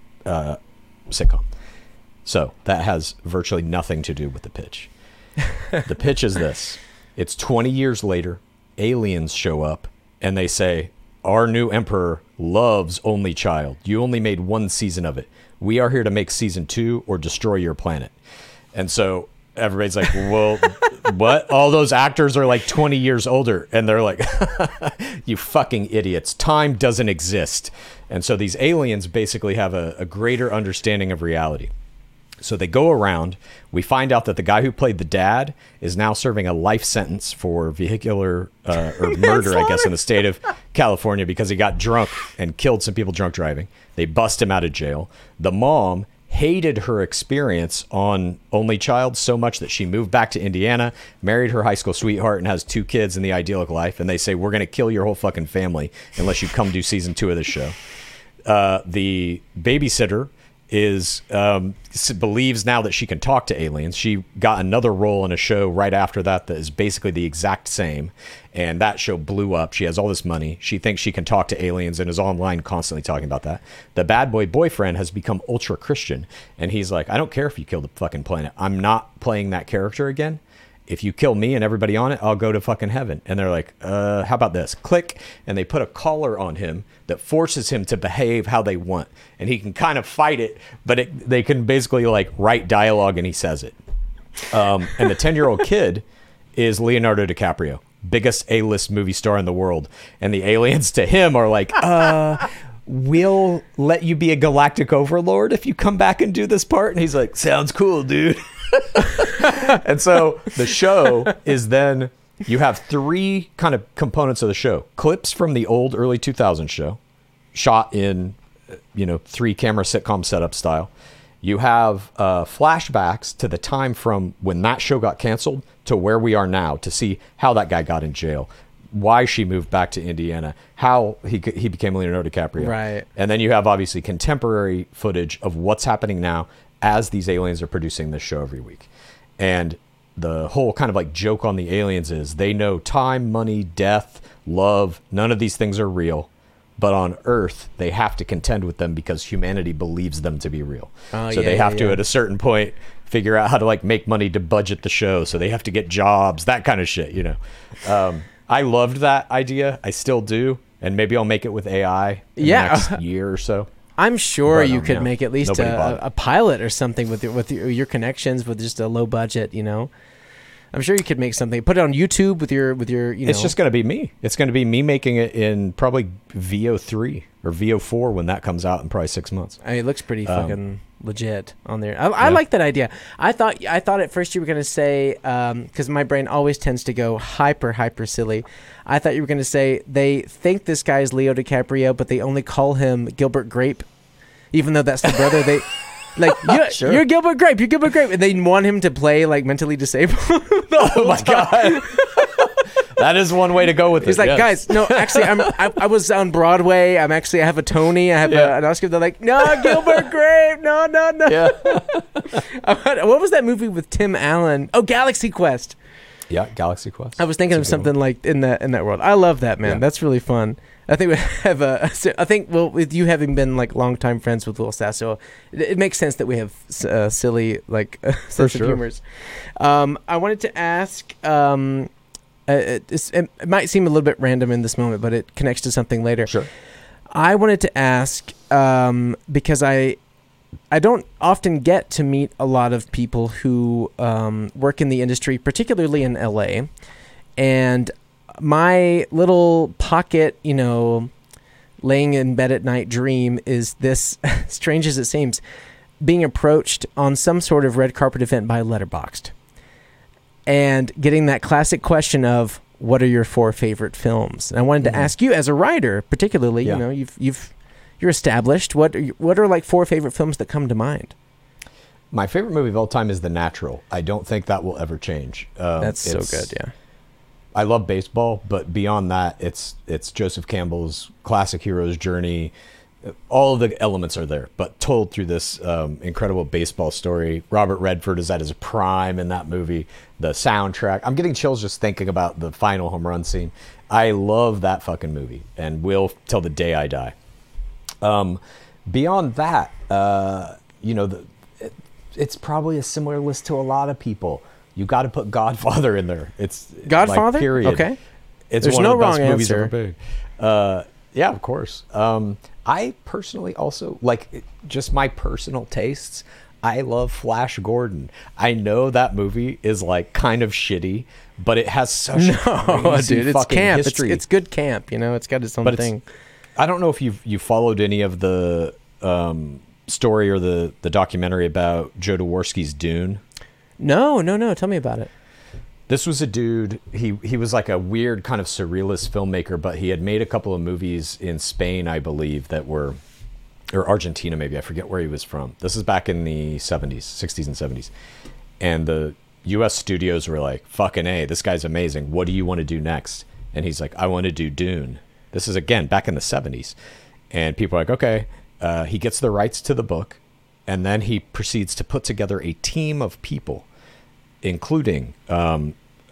uh, sitcom. So that has virtually nothing to do with the pitch. The pitch is this. It's twenty years later. Aliens show up and they say, our new emperor loves Only Child. You only made one season of it. We are here to make season two or destroy your planet. And so everybody's like, well, what? All those actors are like twenty years older. And they're like, you fucking idiots. Time doesn't exist. And so these aliens basically have a, a greater understanding of reality. So they go around. We find out that the guy who played the dad is now serving a life sentence for vehicular uh, or murder, I guess, in the state of California because he got drunk and killed some people drunk driving. They bust him out of jail. The mom hated her experience on Only Child so much that she moved back to Indiana, married her high school sweetheart, and has two kids in the idyllic life. And they say, we're going to kill your whole fucking family unless you come do season two of this show. Uh, the babysitter is um, believes now that she can talk to aliens. She got another role in a show right after that that is basically the exact same, and that show blew up. She has all this money. She thinks she can talk to aliens and is online constantly talking about that. The bad boy boyfriend has become ultra Christian, and he's like, I don't care if you kill the fucking planet. I'm not playing that character again. If you kill me and everybody on it, I'll go to fucking heaven. And they're like, uh, how about this? Click. And they put a collar on him that forces him to behave how they want. And he can kind of fight it, but it, they can basically like write dialogue and he says it. Um, and the ten-year-old kid is Leonardo DiCaprio, biggest A-list movie star in the world. And the aliens to him are like, uh, we'll let you be a galactic overlord if you come back and do this part. And he's like, sounds cool, dude. And so the show is then you have three kind of components of the show. Clips from the old early two thousands show shot in, you know, three camera sitcom setup style. You have uh, flashbacks to the time from when that show got canceled to where we are now to see how that guy got in jail, why she moved back to Indiana, how he he became Leonardo DiCaprio. Right. And then you have obviously contemporary footage of what's happening now as these aliens are producing this show every week. And the whole kind of like joke on the aliens is they know time, money, death, love, none of these things are real. But on Earth, they have to contend with them because humanity believes them to be real. Oh, so yeah, they have yeah, to, yeah. at a certain point, figure out how to like make money to budget the show. So they have to get jobs, that kind of shit, you know. Um, I loved that idea. I still do. And maybe I'll make it with A I in Yeah. the next year or so. I'm sure But, you um, could no, make at least nobody a, bothered. a pilot or something with your, with your, your connections with just a low budget, you know. I'm sure you could make something. Put it on YouTube with your with your. You know. It's just going to be me. It's going to be me making it in probably V O three or V O four when that comes out in probably six months. I mean, it looks pretty Um, fucking legit on there. I, I like that idea. I thought I thought at first you were gonna say because my brain always tends to go hyper hyper silly. I thought you were gonna say they think this guy is Leo DiCaprio, but they only call him Gilbert Grape, even though that's the brother. They like you're, Sure. you're Gilbert Grape. You're Gilbert Grape, and they want him to play like mentally disabled. the whole Oh my time. god. That is one way to go with it. He's like, yes. guys, no, actually, I'm, I, I was on Broadway. I'm actually, I have a Tony. I have Yeah. a, an Oscar. They're like, no, Gilbert Grape. No, no, no. Yeah. What was that movie with Tim Allen? Oh, Galaxy Quest. Yeah, Galaxy Quest. I was thinking of That's a good something like in that in that world. I love that, man. Yeah. That's really fun. I think we have a. I think well, with you having been like longtime friends with Will Sasso, it, it makes sense that we have uh, silly like sense sure. of humors. Um, I wanted to ask. Um, uh, it, it's- it might seem a little bit random in this moment, but it connects to something later. Sure. I wanted to ask um, because I I don't often get to meet a lot of people who um, work in the industry, particularly in L A. And my little pocket, you know, laying in bed at night dream is this, strange as it seems, being approached on some sort of red carpet event by Letterboxd. And getting that classic question of, what are your four favorite films? And I wanted to Mhm. ask you, as a writer, particularly, Yeah. you know, you've you've you're established. What are you, what are like four favorite films that come to mind? My favorite movie of all time is The Natural. I don't think that will ever change. Um, That's so it's- good, yeah. I love baseball, but beyond that, it's it's Joseph Campbell's classic hero's journey. All of the elements are there, but told through this um, incredible baseball story. Robert Redford is at his prime in that movie. The soundtrack. I'm getting chills just thinking about the final home run scene. I love that fucking movie and will till the day I die. Um, beyond that, uh, you know, the, it, it's probably a similar list to a lot of people. You got to put Godfather in there. It's Godfather? like, period. Okay. It's There's one no of the best wrong movies answer. ever made. Uh, yeah, of course. Um, I personally also like it- just my personal tastes. I love Flash Gordon. I know that movie is like kind of shitty, but it has such No, crazy dude, it's fucking camp. It's, history. it's good camp. You know, it's got its own But it's- thing. I don't know if you've you followed any of the um, story or the the documentary about Joe Dworski's Dune. No, no, no. Tell me about it. This was a dude, he he was like a weird kind of surrealist filmmaker, but he had made a couple of movies in Spain, I believe, that were, or Argentina maybe, I forget where he was from. This is back in the seventies, sixties and seventies. And the U S studios were like, fucking A, this guy's amazing. What do you want to do next? And he's like, I want to do Dune. This is, again, back in the seventies. And people are like, okay. Uh, he gets the rights to the book, and then he proceeds to put together a team of people, including um,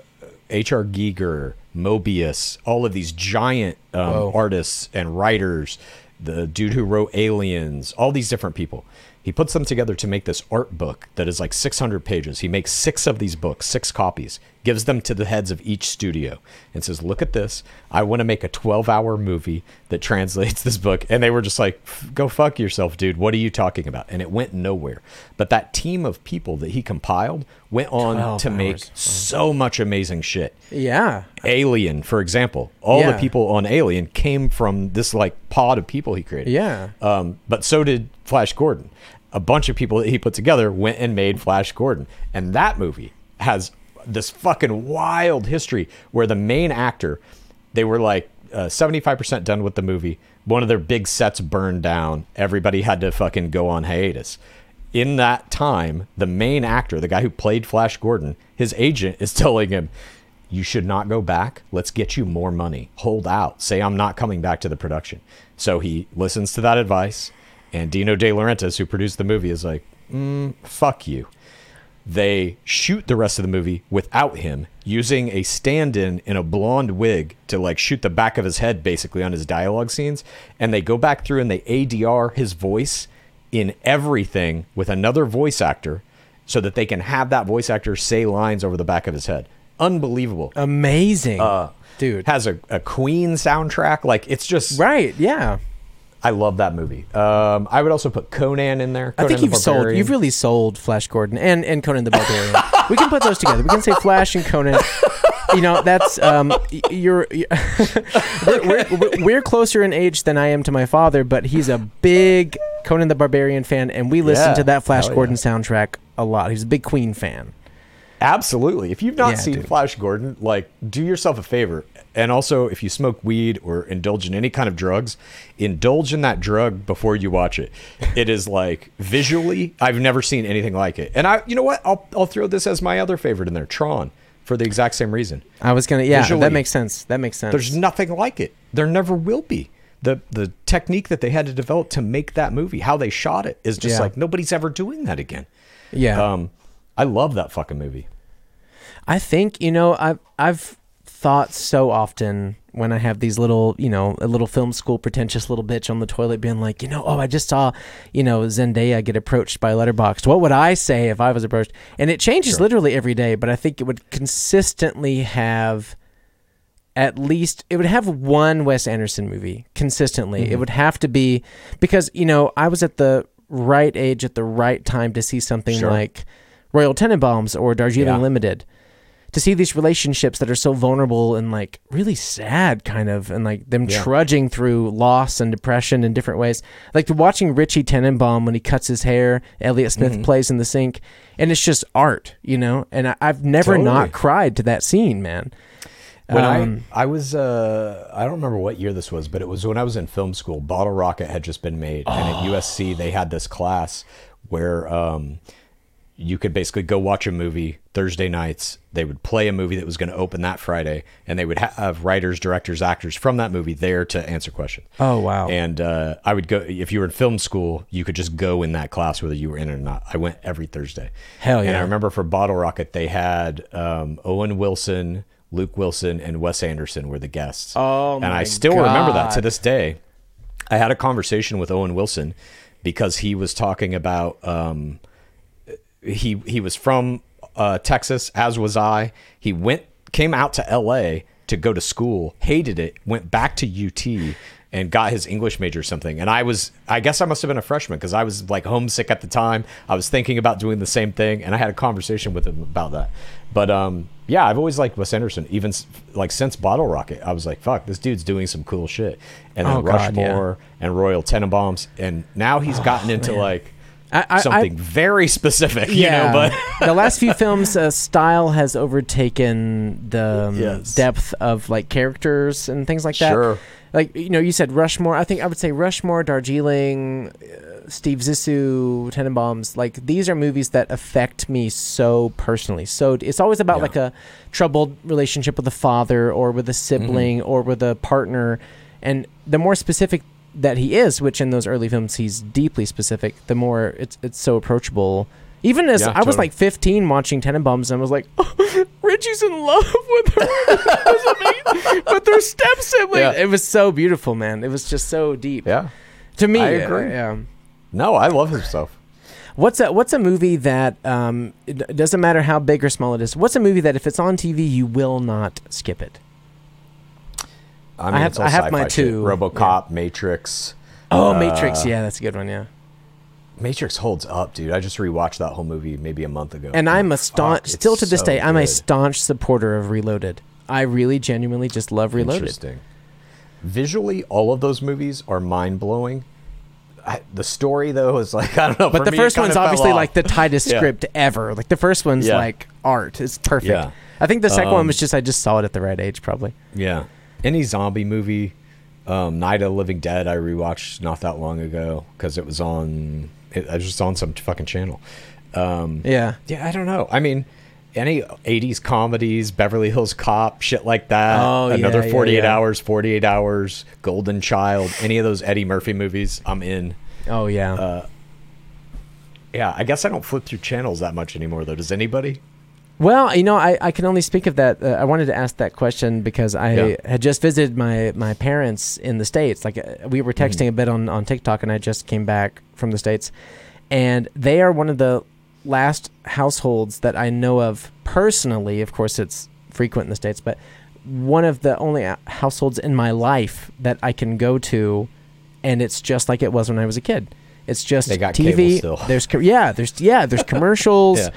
H R. Giger, Mobius, all of these giant um, Whoa. artists and writers, the dude who wrote Aliens, all these different people. He puts them together to make this art book that is like six hundred pages. He makes six of these books, six copies, gives them to the heads of each studio and says, look at this. I want to make a twelve hour movie that translates this book. And they were just like, go fuck yourself, dude. What are you talking about? And it went nowhere. But that team of people that he compiled went on twelve to make hours. so much amazing shit. Yeah. Alien, for example, all Yeah. the people on Alien came from this like pod of people he created. Yeah. Um, but so did Flash Gordon. A bunch of people that he put together went and made Flash Gordon. And that movie has this fucking wild history where the main actor, they were like uh, seventy-five percent done with the movie. One of their big sets burned down. Everybody had to fucking go on hiatus. In that time, the main actor, the guy who played Flash Gordon, his agent is telling him, you should not go back. Let's get you more money. Hold out. Say I'm not coming back to the production. So he listens to that advice. And Dino De Laurentiis, who produced the movie, is like, mm, fuck you. They shoot the rest of the movie without him, using a stand-in in a blonde wig to like shoot the back of his head basically on his dialogue scenes. And they go back through and they A D R his voice in everything with another voice actor so that they can have that voice actor say lines over the back of his head. Unbelievable. Amazing. Uh, Dude. Has a, a Queen soundtrack. Like, it's just... Right. Yeah. I love that movie. Um, I would also put Conan in there. Conan I think the you've sold. Barbarian. You've really sold Flash Gordon and, and Conan the Barbarian. we can put those together. We can say Flash and Conan. You know, that's um, you're. you're we're, we're, we're closer in age than I am to my father, but he's a big Conan the Barbarian fan, and we listen Yeah, to that Flash hell Gordon yeah. soundtrack a lot. He's a big Queen fan. Absolutely. If you've not Yeah, seen dude. Flash Gordon, like, do yourself a favor. And also, if you smoke weed or indulge in any kind of drugs, indulge in that drug before you watch it. It is like visually, I've never seen anything like it. And I, you know what? I'll I'll throw this as my other favorite in there, Tron, for the exact same reason. I was gonna, yeah, Visually, that makes sense. That makes sense. There's nothing like it. There never will be. The the technique that they had to develop to make that movie, how they shot it, is just Yeah. like nobody's ever doing that again. yeah. Um, I love that fucking movie. I think, you know, I've I've thought so often when I have these little, you know, a little film school pretentious little bitch on the toilet being like, you know, oh, I just saw, you know, Zendaya get approached by Letterboxd. What would I say if I was approached? And it changes Sure. literally every day, but I think it would consistently have at least, it would have one Wes Anderson movie consistently. Mm-hmm. It would have to be, because, you know, I was at the right age at the right time to see something Sure. like Royal Tenenbaums or Darjeeling Yeah. Limited. To see these relationships that are so vulnerable and like really sad kind of, and like them Yeah. trudging through loss and depression in different ways. Like watching Richie Tenenbaum when he cuts his hair, Elliott Smith Mm-hmm. plays in the sink, and it's just art, you know? And I, I've never Totally. not cried to that scene, man. When Um, I I was uh I don't remember what year this was, but it was when I was in film school. Bottle Rocket had just been made, and at U S C they had this class where um you could basically go watch a movie Thursday nights. They would play a movie that was going to open that Friday, and they would ha- have writers, directors, actors from that movie there to answer questions. Oh, wow. And uh, I would go, if you were in film school, you could just go in that class whether you were in it or not. I went every Thursday. Hell And yeah. I remember for Bottle Rocket, they had um, Owen Wilson, Luke Wilson, and Wes Anderson were the guests. Oh, And my I still remember that to God. this day. I had a conversation with Owen Wilson because he was talking about um, he he was from uh, Texas, as was I. He went came out to L A to go to school, hated it, went back to U T and got his English major or something. And I was, I guess I must have been a freshman because I was like homesick at the time. I was thinking about doing the same thing, and I had a conversation with him about that. But um, yeah, I've always liked Wes Anderson, even s- like since Bottle Rocket. I was like, fuck, this dude's doing some cool shit. And then Oh, God, yeah. Rushmore and Royal Tenenbaums, and now he's gotten into like I- I- something I- very specific, you know. But the last few films, uh, style has overtaken the um, Yes. depth of like characters and things like that. Sure. Like, you know, you said Rushmore. I think I would say Rushmore, Darjeeling, uh, Steve Zissou, Tenenbaums. Like, these are movies that affect me so personally. So it's always about Yeah. like a troubled relationship with a father or with a sibling Mm-hmm. or with a partner. And the more specific that he is, which in those early films he's deeply specific, the more it's it's so approachable. Even as Yeah, I was totally. like fifteen watching Tenenbaums, and I was like, oh, Richie's in love with her. It was amazing. With their step sibling. Yeah. It was so beautiful, man. It was just so deep. yeah, To me, I agree. uh, yeah. no, I love his stuff. What's a what's a movie that um it it doesn't matter how big or small it is. What's a movie that if it's on T V you will not skip it? I mean, I have- it's all I have sci-fi my shit. two. RoboCop, Matrix. Oh, Uh, Matrix. Yeah, that's a good one. Yeah. Matrix holds up, dude. I just rewatched that whole movie maybe a month ago. And I'm a Fuck, staunch, it's still to this so day, I'm a good. staunch supporter of Reloaded. I really, genuinely just love Reloaded. Interesting. Visually, all of those movies are mind blowing. The story, though, is like I don't know. But for the me, it first kinda one's fell obviously off. like the tightest Yeah. script ever. Like the first one's Yeah. like art. It's perfect. Yeah. I think the second one Um, was just I just saw it at the right age, probably. Yeah. Any zombie movie, um, Night of the Living Dead, I rewatched not that long ago because it was on. It, I was just on some fucking channel. Um, Yeah. yeah, I don't know. I mean, any eighties comedies, Beverly Hills Cop, shit like that. Oh, yeah, Another yeah, forty-eight yeah. Hours, forty-eight Hours, Golden Child, any of those Eddie Murphy movies, I'm in. Oh yeah. Uh, Yeah, I guess I don't flip through channels that much anymore, though. Does anybody? Well, you know, I, I can only speak of that. Uh, I wanted to ask that question because I Yeah. had just visited my, my parents in the States. Like uh, we were texting Mm-hmm. a bit on, on TikTok, and I just came back from the States. And they are one of the last households that I know of personally. Of course, it's frequent in the States, but one of the only uh, households in my life that I can go to, and it's just like it was when I was a kid. It's just They got T V. cable still. There's co- yeah, there's yeah, there's commercials. Yeah.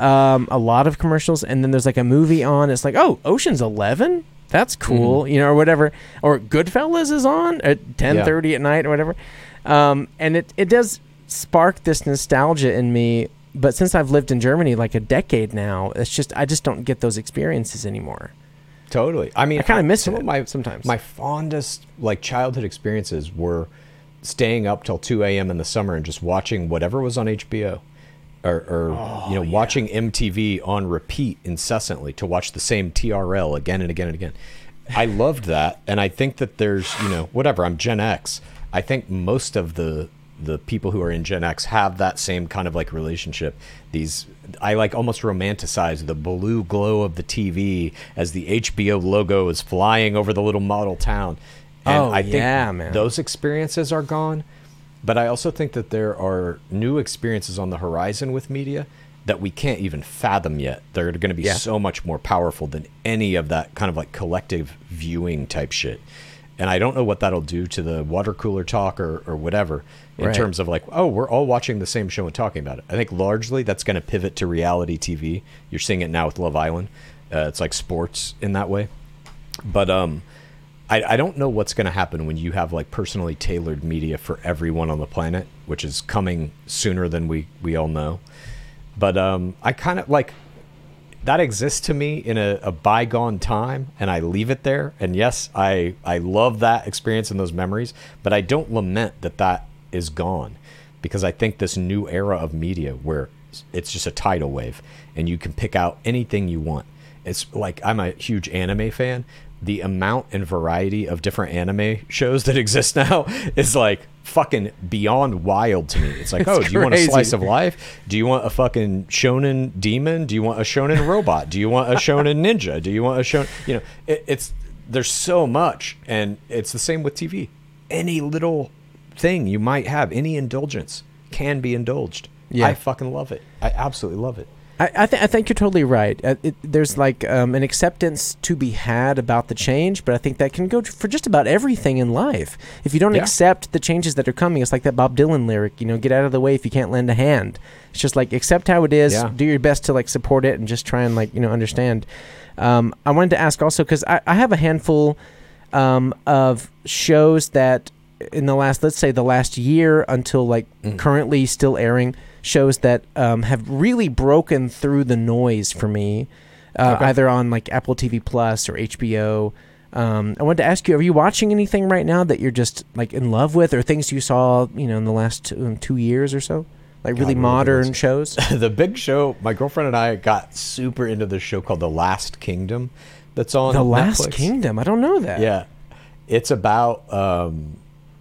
Um, a lot of commercials, and then there's like a movie on. It's like, oh, Ocean's Eleven. That's cool, mm-hmm. you know, or whatever. Or Goodfellas is on at ten thirty yeah. at night or whatever. Um, and it, it does spark this nostalgia in me. But since I've lived in Germany like a decade now, it's just I just don't get those experiences anymore. Totally. I mean, I kind of miss some it of my sometimes. My fondest like childhood experiences were staying up till two a.m. in the summer and just watching whatever was on H B O. Or, or oh, you know, yeah. watching M T V on repeat incessantly to watch the same T R L again and again and again. I loved that, and I think that there's, you know, whatever. I'm Gen X. I think most of the the people who are in Gen X have that same kind of like relationship. These I like almost romanticize the blue glow of the T V as the H B O logo is flying over the little model town. And oh, I think yeah, man. Those experiences are gone. But I also think that there are new experiences on the horizon with media that we can't even fathom yet. They're going to be yeah. so much more powerful than any of that kind of like collective viewing type shit. And I don't know what that'll do to the water cooler talk or, or whatever in right. terms of like, oh, we're all watching the same show and talking about it. I think largely that's going to pivot to reality T V. You're seeing it now with Love Island. Uh, it's like sports in that way. But um, I, I don't know what's going to happen when you have like personally tailored media for everyone on the planet, which is coming sooner than we, we all know. But um, I kind of like that exists to me in a, a bygone time, and I leave it there. And yes, I, I love that experience and those memories, but I don't lament that that is gone, because I think this new era of media where it's just a tidal wave and you can pick out anything you want. It's like, I'm a huge anime fan. The amount and variety of different anime shows that exist now is like fucking beyond wild to me. It's like, it's oh, crazy. Do you want a slice of life? Do you want a fucking shonen demon? Do you want a shonen robot? Do you want a shonen ninja? Do you want a shonen, you know, it, it's, there's so much. And it's the same with T V. Any little thing you might have, any indulgence can be indulged. Yeah. I fucking love it. I absolutely love it. I I, th- I think you're totally right. Uh, it, there's like um, an acceptance to be had about the change, but I think that can go for just about everything in life. If you don't Yeah. accept the changes that are coming, it's like that Bob Dylan lyric, you know, get out of the way if you can't lend a hand. It's just like accept how it is, Yeah. do your best to like support it, and just try and like, you know, understand. Um, I wanted to ask also, because I, I have a handful um, of shows that in the last, let's say the last year until like Mm. currently still airing, shows that um, have really broken through the noise for me, uh, Okay. either on like Apple T V Plus or H B O. Um, I wanted to ask you, are you watching anything right now that you're just like in love with, or things you saw, you know, in the last two, um, two years or so? Like really God, modern really shows? The big show, my girlfriend and I got super into this show called The Last Kingdom that's on The Last Netflix. Kingdom? I don't know that. Yeah. It's about um,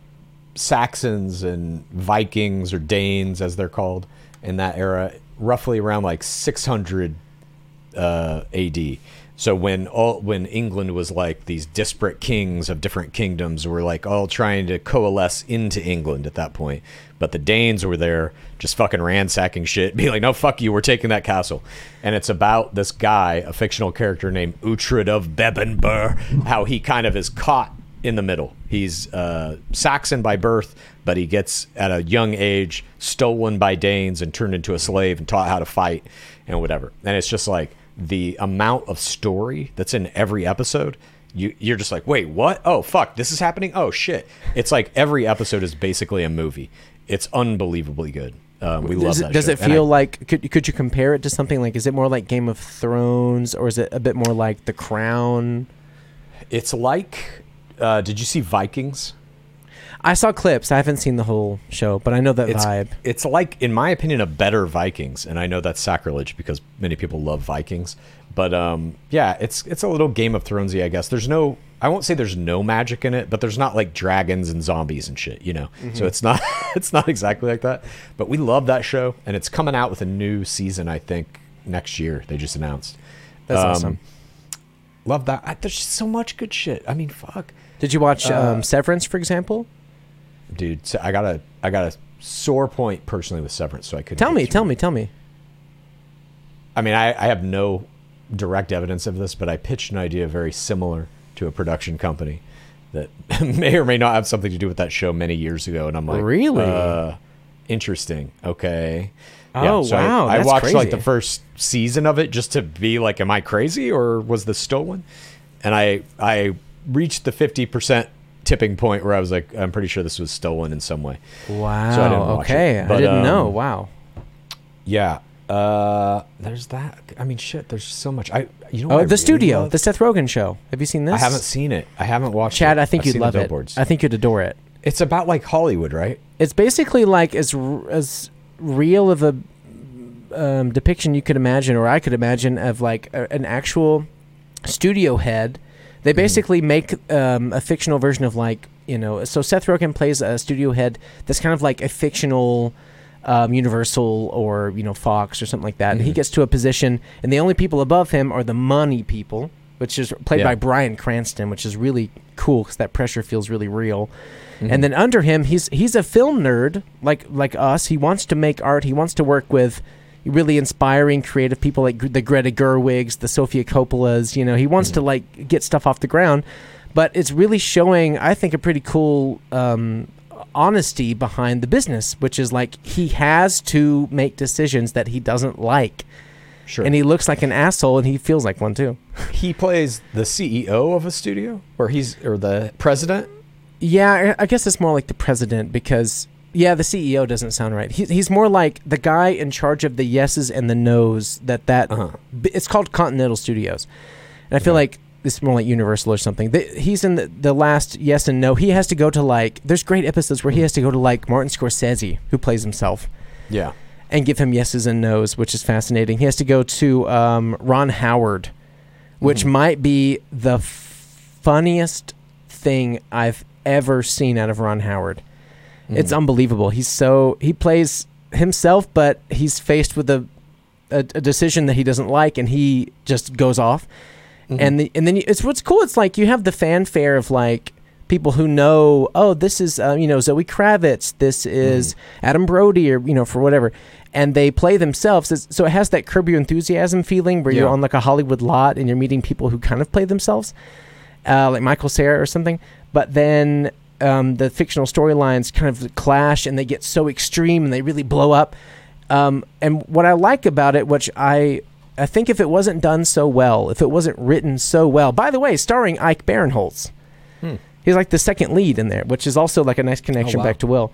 Saxons and Vikings, or Danes as they're called, in that era, roughly around like six hundred uh, A D. So when all when England was like these disparate kings of different kingdoms were like all trying to coalesce into England at that point, but the Danes were there just fucking ransacking shit, being like, no, fuck you, we're taking that castle. And it's about this guy, a fictional character named Uhtred of Bebbanburg, how he kind of is caught in the middle. He's uh, Saxon by birth, but he gets at a young age stolen by Danes and turned into a slave and taught how to fight and whatever. And it's just like the amount of story that's in every episode. You, you're just like, wait, what? Oh, fuck, this is happening? Oh, shit. It's like every episode is basically a movie. It's unbelievably good. Um, we love Does it, that does show. it And feel I- like, could, could you compare it to something like, is it more like Game of Thrones, or is it a bit more like The Crown? It's like, uh, did you see Vikings? I saw clips. I haven't seen the whole show, but I know that It's, vibe. it's like, in my opinion, a better Vikings, and I know that's sacrilege because many people love Vikings. But um, yeah, it's it's a little Game of Thronesy, I guess. There's no, I won't say there's no magic in it, but there's not like dragons and zombies and shit, you know. Mm-hmm. So it's not it's not exactly like that. But we love that show, and it's coming out with a new season, I think, next year. They just announced. That's Um, awesome. Love that. I, there's just so much good shit. I mean, fuck. Did you watch uh, um, Severance, for example? Dude, so I got a I got a sore point personally with Severance, so I couldn't. Tell get me, through tell it. me, tell me. I mean, I, I have no direct evidence of this, but I pitched an idea very similar to a production company that may or may not have something to do with that show many years ago, and I'm like, Really? Uh, interesting. Okay. Oh, so wow, I, I that's watched crazy. like the first season of it just to be like, am I crazy or was this stolen? And I I reached the fifty percent tipping point where I was like, I'm pretty sure this was stolen in some way. Wow. So I didn't watch okay. it. I But, didn't know. um, Wow. Yeah. Uh, there's that. I mean, shit. There's so much. I you know. Oh, what I the really studio, love? the Seth Rogen show. Have you seen this? I haven't seen it. I haven't watched Chad, it. I think I've you'd seen the love it. billboards. I think you'd adore it. It's about like Hollywood, right? It's basically like as r- as real of a um, depiction you could imagine, or I could imagine, of like a, an actual studio head. They basically make um, a fictional version of like, you know, so Seth Rogen plays a studio head that's kind of like a fictional um, Universal or, you know, Fox or something like that. And he Mhm. gets to a position, and the only people above him are the money people, which is played Yeah. by Bryan Cranston, which is really cool because that pressure feels really real. Mhm. And then under him, he's he's a film nerd like like us. He wants to make art. He wants to work with really inspiring creative people like the Greta Gerwigs, the Sofia Coppolas. You know, he wants Mhm. to like get stuff off the ground. But it's really showing, I think, a pretty cool um, honesty behind the business, which is like he has to make decisions that he doesn't like. Sure. And he looks like an asshole, and he feels like one too. He plays the C E O of a studio, or he's or the president. Yeah, I I guess it's more like the president because, yeah, the C E O doesn't sound right. He, he's more like the guy in charge of the yeses and the nos. That that Uh-huh. b- it's called Continental Studios, and I feel Okay. like it's more like Universal or something. The, he's in the, the last yes and no. He has to go to like. There's great episodes where he has to go to like Martin Scorsese, who plays himself, Yeah. and give him yeses and nos, which is fascinating. He has to go to um, Ron Howard, which Mhm. might be the f- funniest thing I've ever seen out of Ron Howard. It's Mhm. unbelievable. He's so he plays himself, but he's faced with a, a a decision that he doesn't like, and he just goes off. Mhm. And the, and then you, it's what's cool. It's like you have the fanfare of like people who know. Oh, this is uh, you know Zoe Kravitz. This is Adam Brody, or you know for whatever, and they play themselves. It's, so it has that Curb Your Enthusiasm feeling where you're Yeah. on like a Hollywood lot and you're meeting people who kind of play themselves, uh, like Michael Cera or something. But then um, the fictional storylines kind of clash, and they get so extreme, and they really blow up. Um, and what I like about it, which I I think if it wasn't done so well, if it wasn't written so well, by the way, starring Ike Barinholtz. Hmm. He's like the second lead in there, which is also like a nice connection Oh, wow. back to Will.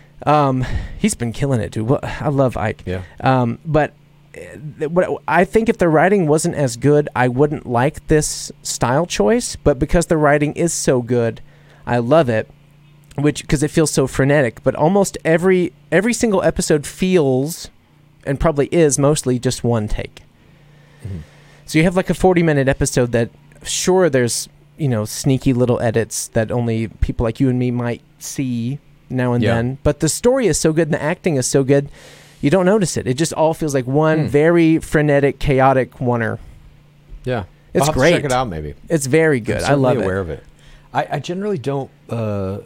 Um, he's been killing it, dude. Well, I love Ike. Yeah. Um, but uh, th- what I think if the writing wasn't as good, I wouldn't like this style choice. But because the writing is so good, I love it. Which because it feels so frenetic. But almost every every single episode feels, and probably is mostly just one take. Mhm. So you have like a forty minute episode that, sure, there's you know sneaky little edits that only people like you and me might see now and Yeah. then. But the story is so good and the acting is so good, you don't notice it. It just all feels like one Hmm. very frenetic, chaotic oneer. Yeah. It's I'll have great. To check it out, maybe. It's very good. I'm I certainly love aware it. of it. I, I generally don't. Uh,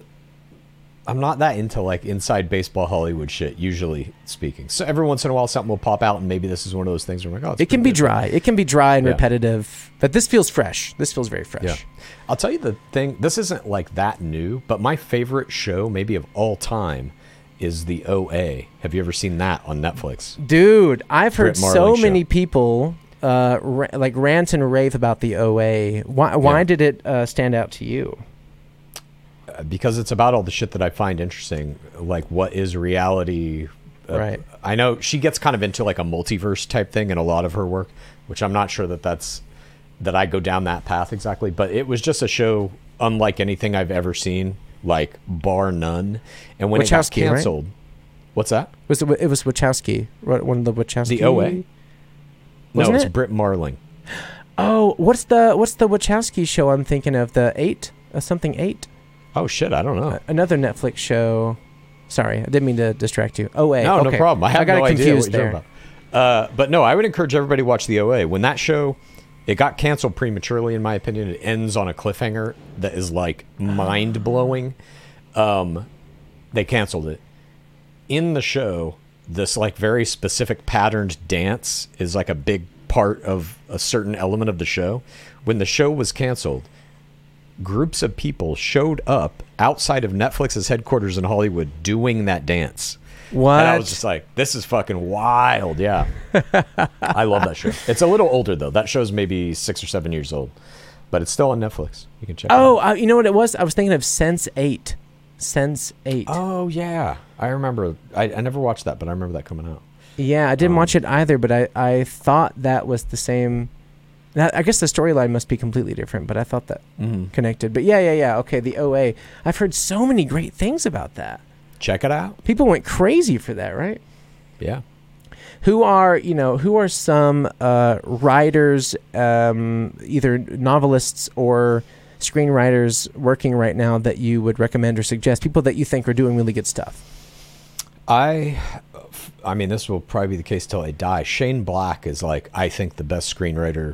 I'm not that into like inside baseball Hollywood shit. Usually speaking, so every once in a while something will pop out, and maybe this is one of those things where I'm like, oh, it's It can pretty be good. dry. It can be dry and Yeah. repetitive. But this feels fresh. This feels very fresh. Yeah. I'll tell you the thing. This isn't like that new, but my favorite show, maybe of all time, is the O A. Have you ever seen that on Netflix? Dude, I've heard Brit so Marling many show. people uh, ra- like rant and rave about the O A. Why, why Yeah. did it uh, stand out to you? Uh, Because it's about all the shit that I find interesting, like what is reality. Uh, Right. I know she gets kind of into like a multiverse type thing in a lot of her work, which I'm not sure that that's that I go down that path exactly. But it was just a show unlike anything I've ever seen, like bar none. And when it got Wachowski, right? canceled, what's that? Was it, it was Wachowski, right, one of the Wachowski. The O A? Wasn't no, it's it? Brit Marling. Oh, what's the what's the Wachowski show I'm thinking of? The eight, uh, something eight, Oh shit, I don't know. uh, another Netflix show. Sorry, I didn't mean to distract you. O A. No, okay. no problem. I have got no it idea confused what you're there. talking about. Uh, but no, I would encourage everybody to watch the O A. When that show, it got canceled prematurely, in my opinion. It ends on a cliffhanger that is like mind blowing. Um, they canceled it. In the show, this like very specific patterned dance is like a big part of a certain element of the show. When the show was canceled, groups of people showed up outside of Netflix's headquarters in Hollywood doing that dance. What? And I was just like, this is fucking wild. Yeah. I love that show. It's a little older, though. That show's maybe six or seven years old, but it's still on Netflix. You can check Oh, it out. uh, you know what it was? I was thinking of Sense eight. Sense eight. Oh, yeah. I remember. I, I never watched that, but I remember that coming out. Yeah, I didn't Um, watch it either, but I, I thought that was the same. That, I guess the storyline must be completely different, but I thought that Mm-hmm. connected. But yeah, yeah, yeah. Okay, the O A. I've heard so many great things about that. Check it out. People went crazy for that, right? Yeah. Who are, you know, who are some uh, writers, um, either novelists or screenwriters working right now that you would recommend or suggest? People that you think are doing really good stuff. I, I mean, this will probably be the case till I die. Shane Black is like, I think, the best screenwriter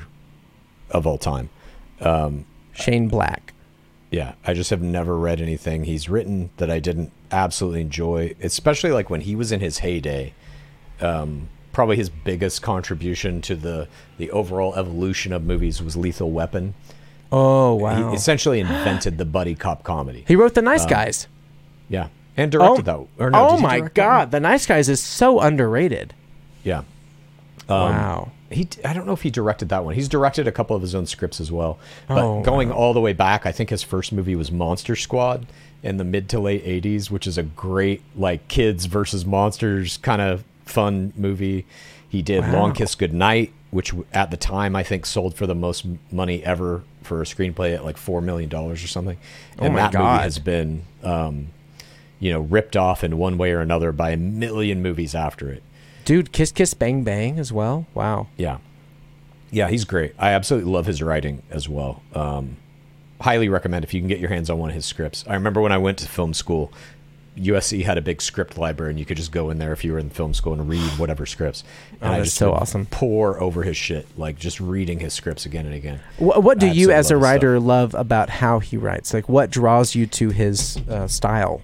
of all time. Um, Shane Black. Yeah, I just have never read anything he's written that I didn't absolutely enjoy, especially like when he was in his heyday. Um, probably his biggest contribution to the, the overall evolution of movies was Lethal Weapon. Oh, wow. He essentially invented the buddy cop comedy. He wrote The Nice Um, Guys. Yeah, and directed that. Or no, oh did he my direct that God. The Nice Guys is so underrated. one? Yeah. Um, Wow. He, I don't know if he directed that one. He's directed a couple of his own scripts as well. But Oh, going wow. all the way back, I think his first movie was Monster Squad in the mid to late eighties, which is a great like kids versus monsters kind of fun movie. He did Wow. Long Kiss Goodnight, which w- at the time I think sold for the most m- money ever for a screenplay at like four million dollars or something. Oh And my that God. movie has been, um, you know, ripped off in one way or another by a million movies after it. Dude, Kiss Kiss Bang Bang as well. Wow. Yeah. Yeah, he's great. I absolutely love his writing as well. Um, highly recommend if you can get your hands on one of his scripts. I remember when I went to film school, U S C had a big script library, and you could just go in there if you were in film school and read whatever scripts. And Oh, I that's just so would awesome. pour over his shit, like just reading his scripts again and again. What, what do I you, absolutely as a love his writer, love about how he writes? Like, what draws you to his uh, style?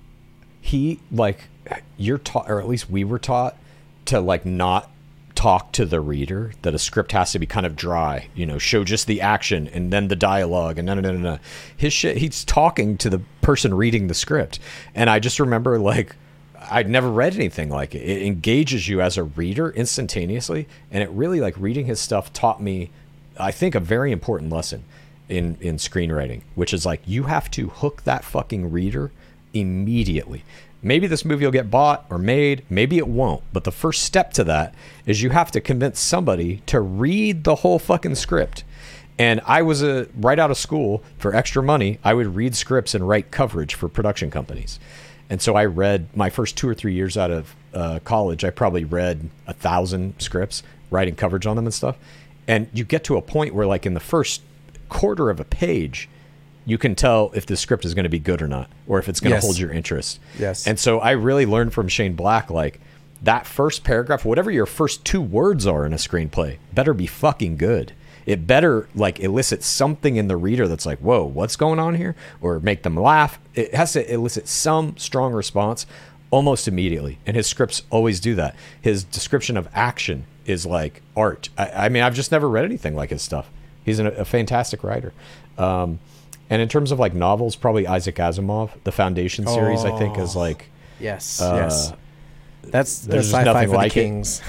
He like you're taught, or at least we were taught, to like not talk to the reader, that a script has to be kind of dry, you know, show just the action and then the dialogue and no no no no no. His shit, he's talking to the person reading the script. And I just remember like I'd never read anything like it. It engages you as a reader instantaneously, and it really, like, reading his stuff taught me, I think, a very important lesson in in screenwriting, which is like you have to hook that fucking reader immediately. Maybe this movie will get bought or made, maybe it won't, but the first step to that is you have to convince somebody to read the whole fucking script. And I was a right out of school, for extra money, I would read scripts and write coverage for production companies. And so I read my first two or three years out of uh, college, I probably read a thousand scripts, writing coverage on them and stuff. And you get to a point where, like, in the first quarter of a page, you can tell if the script is going to be good or not, or if it's going to Yes. hold your interest. Yes. And so I really learned from Shane Black, like, that first paragraph, whatever your first two words are in a screenplay, better be fucking good. It better, like, elicit something in the reader that's like, whoa, what's going on here? Or make them laugh. It has to elicit some strong response almost immediately. And his scripts always do that. His description of action is like art. I, I mean, I've just never read anything like his stuff. He's an, a fantastic writer. Um, and in terms of, like, novels, probably Isaac Asimov, the Foundation series, I think, is like, Yes, uh, yes. That's the there's just sci-fi nothing for like the it. kings.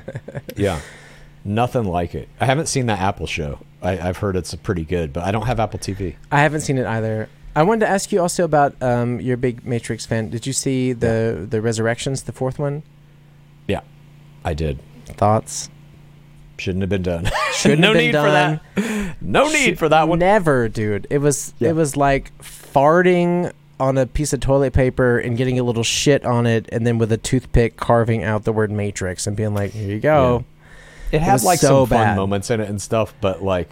yeah, nothing like it. I haven't seen that Apple show. I, I've heard it's pretty good, but I don't have Apple T V. I haven't seen it either. I wanted to ask you also about um, you're a big Matrix fan. Did you see the the Resurrections, the fourth one? Yeah, I did. Thoughts? Shouldn't have been done. Shouldn't no have been need done. for that. No need for that one. Never, dude. It was Yeah. it was like farting on a piece of toilet paper and getting a little shit on it, and then with a toothpick carving out the word Matrix and being like, "Here you go." It It had was like so some fun bad. moments in it and stuff, but like,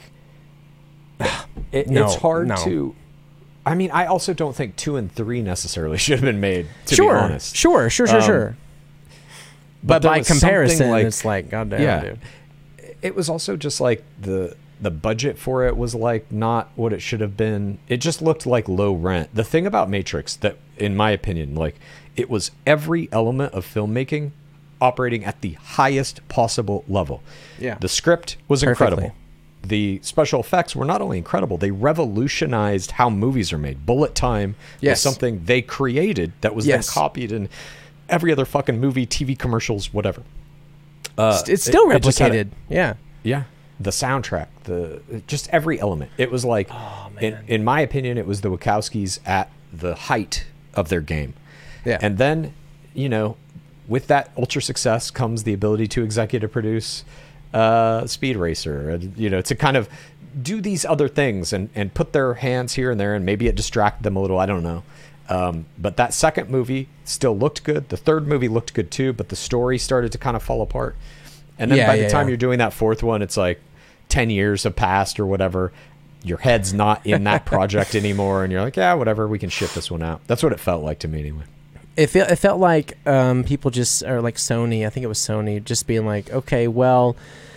it, No, it's hard no. to. I mean, I also don't think two and three necessarily should have been made. To sure, be honest, sure, sure, sure, Um, sure. But, there by was something comparison, like- it's like, God damn, Yeah. dude. it was also just like the the budget for it was like not what it should have been. It just looked like low rent. The thing about Matrix that, in my opinion, like, it was every element of filmmaking operating at the highest possible level. Yeah. The script was Perfectly. incredible. The special effects were not only incredible, they revolutionized how movies are made. Bullet time Yes. was something they created that was Yes. then copied and every other fucking movie, T V commercials, whatever. Uh, it's still it, it just had replicated. a- yeah. Yeah. The soundtrack, the just every element. It was like, Oh, in, man. in my opinion, it was the Wachowskis at the height of their game. Yeah. And then, you know, with that ultra success comes the ability to executive produce uh, Speed Racer, and, you know, to kind of do these other things and, and put their hands here and there, and maybe it distracted them a little. I don't know. Um, but that second movie still looked good. The third movie looked good too, but the story started to kind of fall apart. And then Yeah, by the yeah, time yeah. you're doing that fourth one, it's like ten years have passed or whatever. Your head's not in that project anymore. And you're like, yeah, whatever. We can ship this one out. That's what it felt like to me anyway. It felt it felt like um, people just or like Sony. I think it was Sony just being like, okay, well,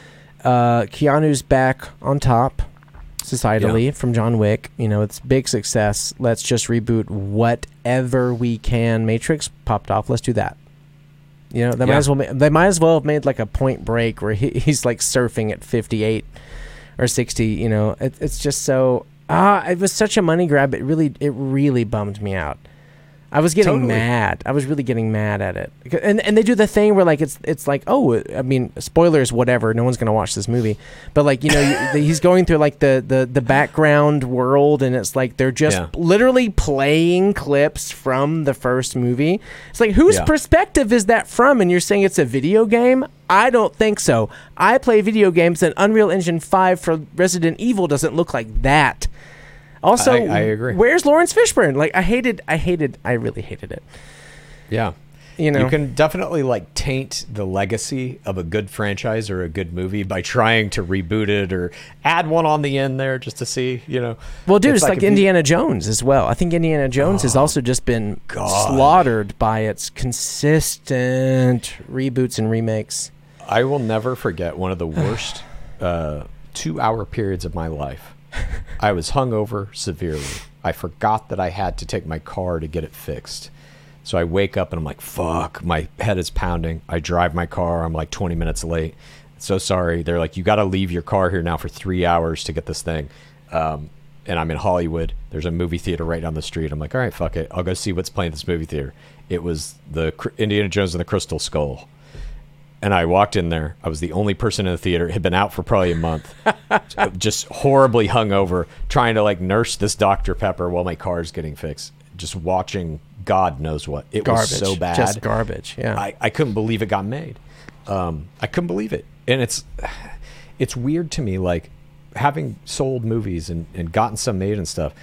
uh, Keanu's back on top societally Yeah. from John Wick. You know, it's big success. Let's just reboot whatever we can. Matrix popped off. Let's do that. You know, they might Yeah. as well. ma- They might as well have made like a Point Break where he, he's like surfing at fifty-eight or sixty. You know, it, it's just so ah, it was such a money grab. It really, it really bummed me out. I was getting Totally. mad. I was really getting mad at it. And and they do the thing where like it's it's like, oh, I mean, spoilers, whatever. No one's gonna watch this movie, but like, you know, you, the, he's going through like the, the the background world, and it's like they're just Yeah. literally playing clips from the first movie. It's like, whose Yeah. perspective is that from? And you're saying it's a video game? I don't think so. I play video games, and Unreal Engine five for Resident Evil doesn't look like that. Also, I- I agree. Where's Lawrence Fishburne? Like, I hated, I hated, I really hated it. Yeah. You know, You can definitely like taint the legacy of a good franchise or a good movie by trying to reboot it or add one on the end there just to see, you know. well, dude, it's, like, if you- Indiana Jones as well. I think Indiana Jones has also just been God. slaughtered by its consistent reboots and remakes. I will never forget one of the worst uh, two-hour periods of my life. I was hungover severely. I forgot that I had to take my car to get it fixed. So I wake up and I'm like, fuck, my head is pounding. I drive my car. I'm like twenty minutes late. So sorry. They're like, you got to leave your car here now for three hours to get this thing. Um, and I'm in Hollywood. There's a movie theater right down the street. I'm like, all right, fuck it. I'll go see what's playing at this movie theater. It was the Cr- Indiana Jones and the Crystal Skull. And I walked in there. I was the only person in the theater. It had been out for probably a month. Just horribly hungover, trying to like nurse this Doctor Pepper while my car's getting fixed. Just watching God knows what. It Garbage. was so bad. Just garbage. Yeah. I, I couldn't believe it got made. Um, I couldn't believe it. And it's it's weird to me, like having sold movies and, and gotten some made and stuff.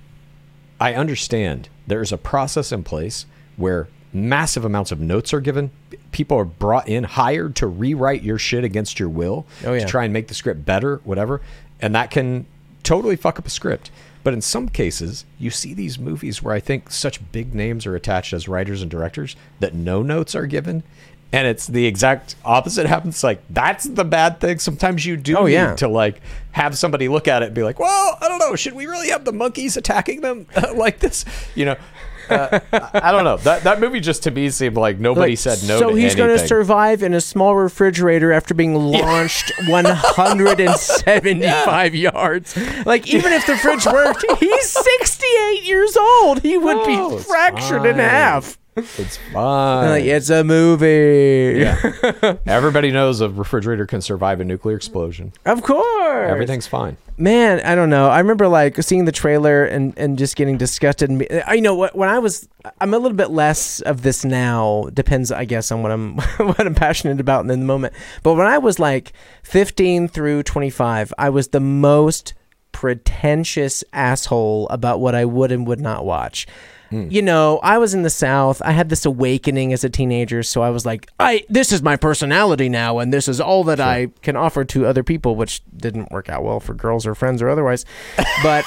I understand there's a process in place where massive amounts of notes are given. People are brought in, hired to rewrite your shit against your will Oh, yeah. to try and make the script better, whatever. And that can totally fuck up a script. But in some cases, you see these movies where I think such big names are attached as writers and directors that no notes are given. And it's the exact opposite happens. Like, that's the bad thing. Sometimes you do Oh, need yeah. to like have somebody look at it and be like, well, I don't know. Should we really have the monkeys attacking them like this? You know, uh, I I don't know. That that movie just to me seemed like nobody Like, said no so to he's anything. going to survive in a small refrigerator after being launched one hundred seventy-five yards. Like, even if the fridge worked, he's sixty-eight years old. He would Oh, be it's fractured in fine. half. It's fine. Like, it's a movie. Yeah. Everybody knows a refrigerator can survive a nuclear explosion. Of course. Everything's fine. Man, I don't know. I remember like seeing the trailer and, and just getting disgusted. And be, I know what when I was, I'm a little bit less of this now. Depends, I guess, on what I'm what I'm passionate about in the moment. But when I was like fifteen through twenty-five, I was the most pretentious asshole about what I would and would not watch. You know, I was in the South. I had this awakening as a teenager, so I was like, "I this is my personality now, and this is all that I can offer to other people," which didn't work out well for girls or friends or otherwise. But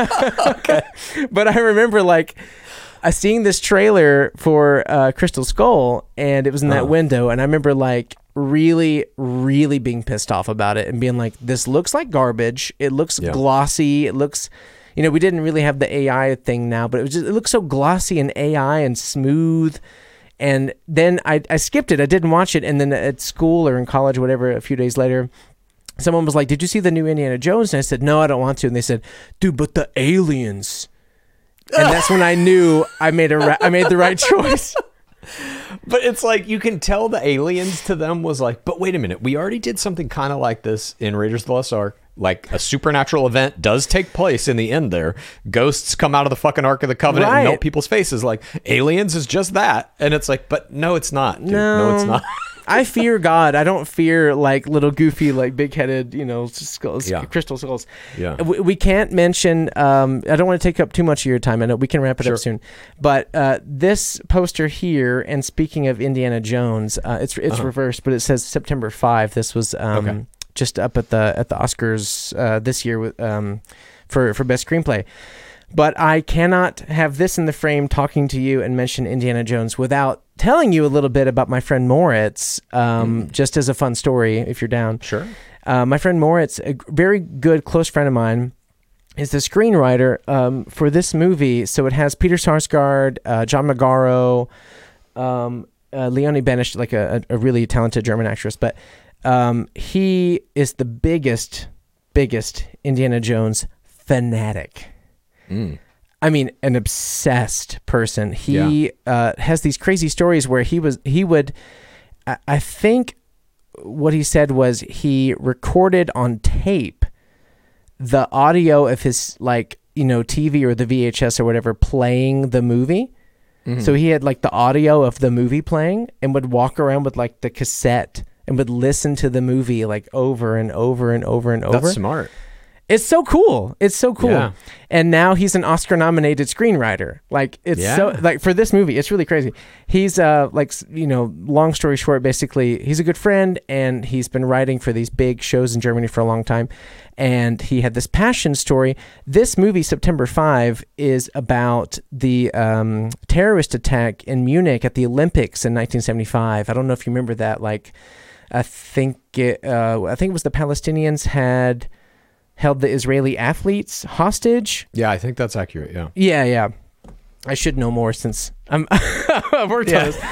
but I remember like I seeing this trailer for uh, Crystal Skull, and it was in that Uh-huh. window, and I remember like really, really being pissed off about it and being like, "This looks like garbage. It looks Yeah. glossy. It looks." You know, we didn't really have the A I thing now, but it was just, it looked so glossy and A I and smooth. And then I, I skipped it. I didn't watch it. And then at school or in college, whatever, a few days later, someone was like, "Did you see the new Indiana Jones?" And I said, "No, I don't want to." And they said, "Dude, but the aliens." And that's when I knew I made a ra- I made the right choice. But it's like you can tell the aliens to them was like, but wait a minute, we already did something kind of like this in Raiders of the Lost Ark. Like a supernatural event does take place in the end there. Ghosts come out of the fucking Ark of the Covenant Right. and melt people's faces. Like aliens is just that. And it's like, but no, it's not. Dude. No. no, it's not. I fear God. I don't fear like little goofy, like big-headed, you know, skulls, Yeah. crystal skulls. Yeah. We, we can't mention. Um, I don't want to take up too much of your time. I know we can wrap it Sure. up soon. But uh, this poster here, and speaking of Indiana Jones, uh, it's it's Uh-huh. reversed, but it says September fifth. This was um, Okay. just up at the at the Oscars uh, this year with um, for for best screenplay. But I cannot have this in the frame talking to you and mention Indiana Jones without telling you a little bit about my friend Moritz, um, Mm. just as a fun story, if you're down. Sure. Uh, my friend Moritz, a very good, close friend of mine, is the screenwriter um, for this movie. So it has Peter Sarsgaard, uh, John Magaro, um, uh, Leonie Benisch, like a, a really talented German actress. But um, he is the biggest, biggest Indiana Jones fanatic. Mm. I mean, an obsessed person. He uh, has these crazy stories where he was he would, I, I think, what he said was he recorded on tape the audio of his like you know T V or the V H S or whatever playing the movie. Mhm. So he had like the audio of the movie playing and would walk around with like the cassette and would listen to the movie like over and over and over and over. That's smart. It's so cool. It's so cool. Yeah. And now he's an Oscar nominated screenwriter. Like it's Yeah. so like for this movie, it's really crazy. He's uh like you know, long story short, basically he's a good friend and he's been writing for these big shows in Germany for a long time. And he had this passion story. This movie, September fifth, is about the um, terrorist attack in Munich at the Olympics in nineteen seventy-five. I don't know if you remember that. Like, I think it, uh, I think it was the Palestinians had held the Israeli athletes hostage. Yeah, I think that's accurate. Yeah. Yeah, yeah. I should know more since I'm I've worked Yeah. on this.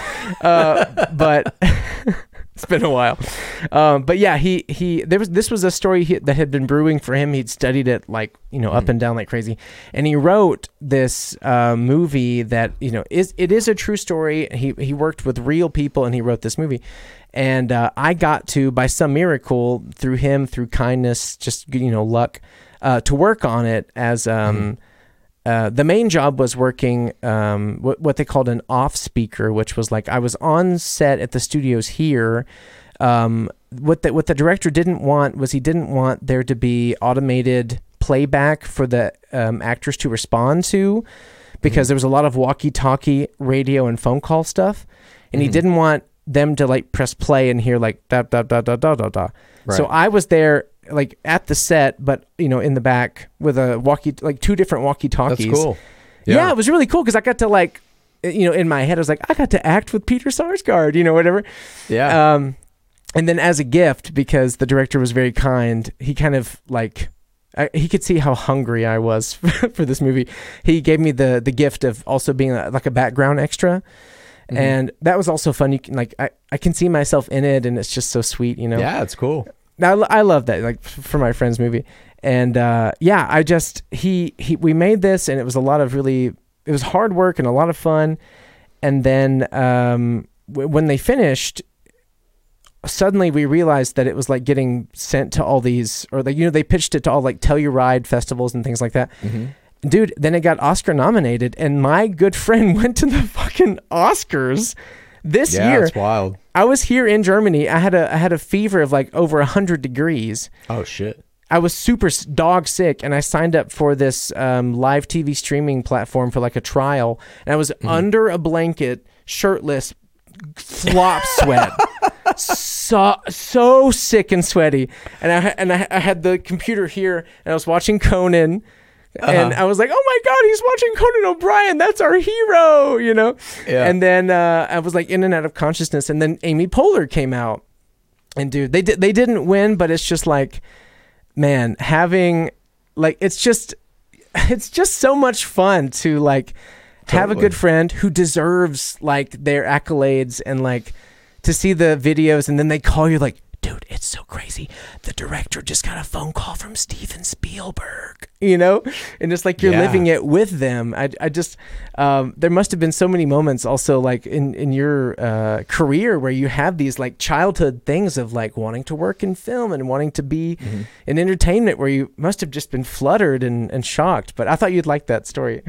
Uh, but it's been a while. Um, but yeah, he he there was this was a story he, that had been brewing for him. He'd studied it like you know up Mhm. and down like crazy, and he wrote this uh, movie that you know is it is a true story. He he worked with real people and he wrote this movie. And uh, I got to, by some miracle, through him, through kindness, just you know, luck, uh, to work on it. As um, Mhm. uh, the main job was working um, what what they called an off speaker, which was like I was on set at the studios here. Um, what the what the director didn't want was he didn't want there to be automated playback for the um, actors to respond to, because Mhm. there was a lot of walkie-talkie, radio, and phone call stuff, and he Mhm. didn't want them to like press play and hear like da da da da da da da. So Right. I was there like at the set, but you know in the back with a walkie like two different walkie talkies. That's cool. Yeah. It was really cool because I got to like you know in my head I was like I got to act with Peter Sarsgaard, you know whatever. Yeah. Um, and then as a gift, because the director was very kind, he kind of like I, he could see how hungry I was for this movie. He gave me the the gift of also being a, like a background extra. Mhm. And that was also fun. You can like I, I can see myself in it, and it's just so sweet, you know. Yeah, it's cool. Now I, lo- I love that, like f- for my friend's movie, and uh, yeah, I just he he we made this, and it was a lot of really it was hard work and a lot of fun, and then um, w- when they finished, suddenly we realized that it was like getting sent to all these, or like you know they pitched it to all like Telluride festivals and things like that. Mm-hmm. Dude, then it got Oscar nominated, and my good friend went to the fucking Oscars this Yeah, year. it's wild. I was here in Germany. I had a I had a fever of like over a hundred degrees. Oh shit. I was super s- dog sick, and I signed up for this um, live T V streaming platform for like a trial, and I was Mm-hmm. under a blanket, shirtless, flop sweat. So so sick and sweaty, and I and I, I had the computer here, and I was watching Conan. And Uh-huh. I was like, oh my God, he's watching Conan O'Brien. That's our hero, you know? Yeah. And then uh, I was like in and out of consciousness. And then Amy Poehler came out. And dude, they, did, they didn't win, but it's just like, man, having, like, it's just, it's just so much fun to like have a Totally. good friend who deserves like their accolades and like to see the videos. And then they call you like, dude, it's so crazy. The director just got a phone call from Steven Spielberg, you know, and it's like you're Yeah. living it with them. I, I just, um, there must have been so many moments also like in, in your uh, career where you have these like childhood things of like wanting to work in film and wanting to be mm-hmm. in entertainment where you must have just been fluttered and, and shocked. But I thought you'd like that story.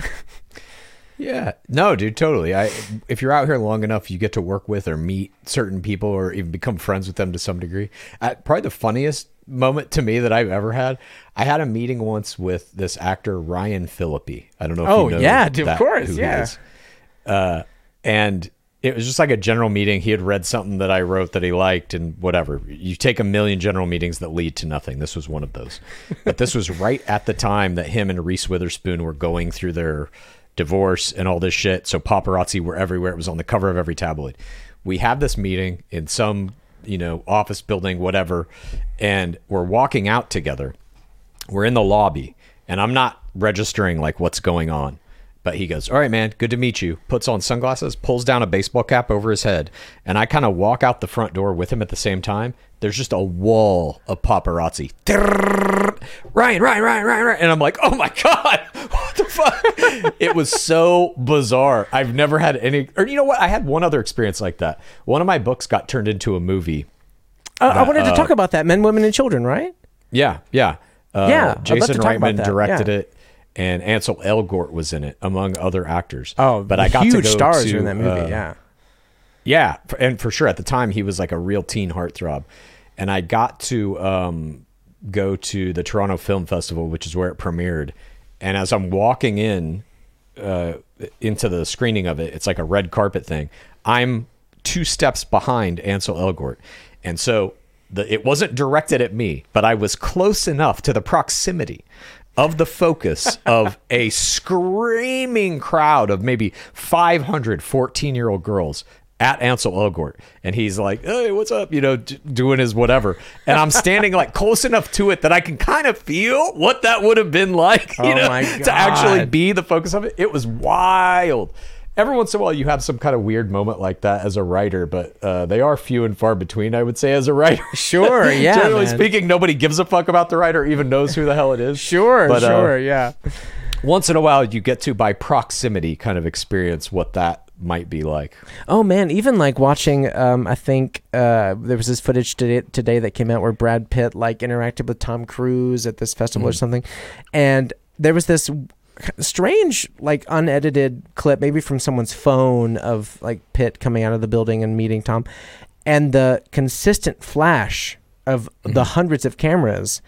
Yeah. No, dude, totally. I if you're out here long enough, you get to work with or meet certain people or even become friends with them to some degree. Uh, probably the funniest moment to me that I've ever had, I had a meeting once with this actor, Ryan Phillippe. I don't know if oh, you know yeah, that, of course, who he yeah. is. Uh, and it was just like a general meeting. He had read something that I wrote that he liked and whatever. You take a million general meetings that lead to nothing. This was one of those. But this was right at the time that him and Reese Witherspoon were going through their divorce and all this shit. So paparazzi were everywhere. It was on the cover of every tabloid. We have this meeting in some, you know, office building, whatever, and we're walking out together. We're in the lobby, and I'm not registering like what's going on. But he goes, all right, man, good to meet you. Puts on sunglasses, pulls down a baseball cap over his head. And I kind of walk out the front door with him at the same time. There's just a wall of paparazzi. Ryan, Ryan, Ryan, Ryan, Ryan. And I'm like, oh my God, what the fuck? It was so bizarre. I've never had any, or you know what? I had one other experience like that. One of my books got turned into a movie. Uh, that, I wanted to uh, talk about that. Men, Women, and Children, right? Yeah, yeah. Uh, Yeah, I'd love Jason to talk about Reitman that, directed yeah. it. And Ansel Elgort was in it, among other actors. Oh, but I got huge to go stars to, in that movie. uh, yeah, yeah, and for sure at the time he was like a real teen heartthrob. And I got to um, go to the Toronto Film Festival, which is where it premiered. And as I'm walking in uh, into the screening of it, it's like a red carpet thing. I'm two steps behind Ansel Elgort, and so the, it wasn't directed at me, but I was close enough to the proximity of the focus of a screaming crowd of maybe five hundred fourteen-year-old girls at Ansel Elgort. And he's like, hey, what's up? You know, d- doing his whatever. And I'm standing like close enough to it that I can kind of feel what that would have been like, you Oh know, my to actually God. be the focus of it. It was wild. Every once in a while you have some kind of weird moment like that as a writer, but uh, they are few and far between, I would say, as a writer. Sure, yeah, Generally man. speaking, nobody gives a fuck about the writer or even knows who the hell it is. Sure, But, uh, sure, yeah. Once in a while you get to, by proximity, kind of experience what that might be like. Oh man, even like watching, um, I think uh, there was this footage today, today that came out where Brad Pitt like interacted with Tom Cruise at this festival Mm. or something, and there was this strange like unedited clip, maybe from someone's phone, of like Pitt coming out of the building and meeting Tom, and the consistent flash of Mm-hmm. the hundreds of cameras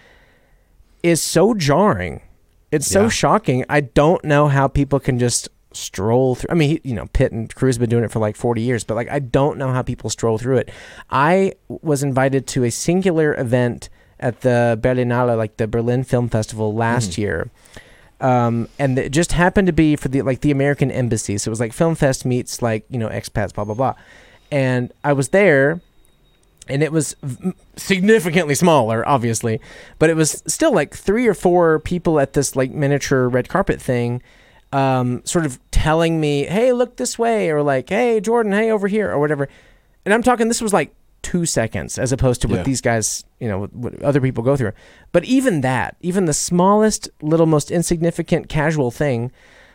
is so jarring. It's so Yeah. shocking. I don't know how people can just stroll through. I mean, he, you know, Pitt and Cruise have been doing it for like forty years, but like, I don't know how people stroll through it. I was invited to a singular event at the Berlinale, like the Berlin Film Festival last Mhm. year. Um, and it just happened to be for the, like the American Embassy. So it was like Film Fest meets like, you know, expats, blah, blah, blah. And I was there, and it was v- significantly smaller, obviously, but it was still like three or four people at this like miniature red carpet thing, um, sort of telling me, hey, look this way, or like, hey, Jordan, hey, over here, or whatever. And I'm talking, this was like two seconds as opposed to what Yeah. these guys, you know, what, what other people go through. But even that, even the smallest, little, most insignificant casual thing,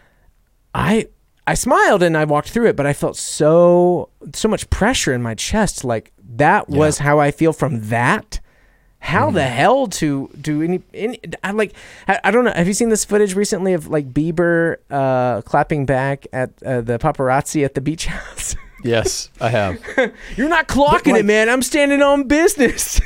I I smiled and I walked through it, but I felt so so much pressure in my chest. Like, that was Yeah. how I feel from that. How the hell to do any, any I like I, I don't know. Have you seen this footage recently of like Bieber uh, clapping back at uh, the paparazzi at the beach house? Yes, I have. You're not clocking like- it, man. I'm standing on business.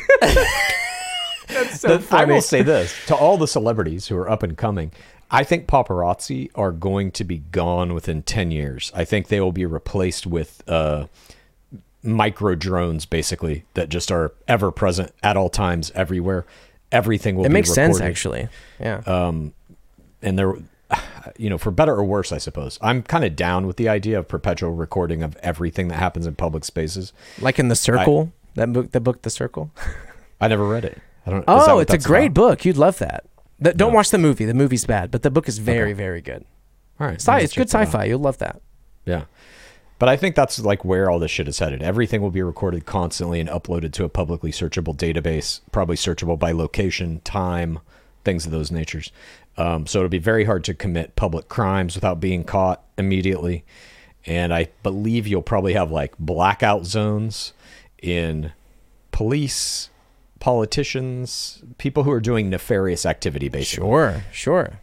That's so The- I funny. will say this to all the celebrities who are up and coming. I think paparazzi are going to be gone within ten years. I think they will be replaced with uh, micro drones, basically, that just are ever present at all times, everywhere. Everything will It be makes sense, recorded. actually. Yeah. Um, and there, you know, for better or worse, I suppose. I'm kind of down with the idea of perpetual recording of everything that happens in public spaces. Like in The Circle, that book, the book, The Circle. I never read it. I don't. is that Oh, what it's a that's great about? book. You'd love that. Th- don't Yeah. watch the movie. The movie's bad, but the book is very, Okay. very good. All right, Sci- I'm gonna it's good check that out. sci-fi. You'll love that. Yeah. But I think that's like where all this shit is headed. Everything will be recorded constantly and uploaded to a publicly searchable database, probably searchable by location, time, things of those natures. Um, so it'll be very hard to commit public crimes without being caught immediately. And I believe you'll probably have like blackout zones in police, politicians, people who are doing nefarious activity, basically. Sure, sure.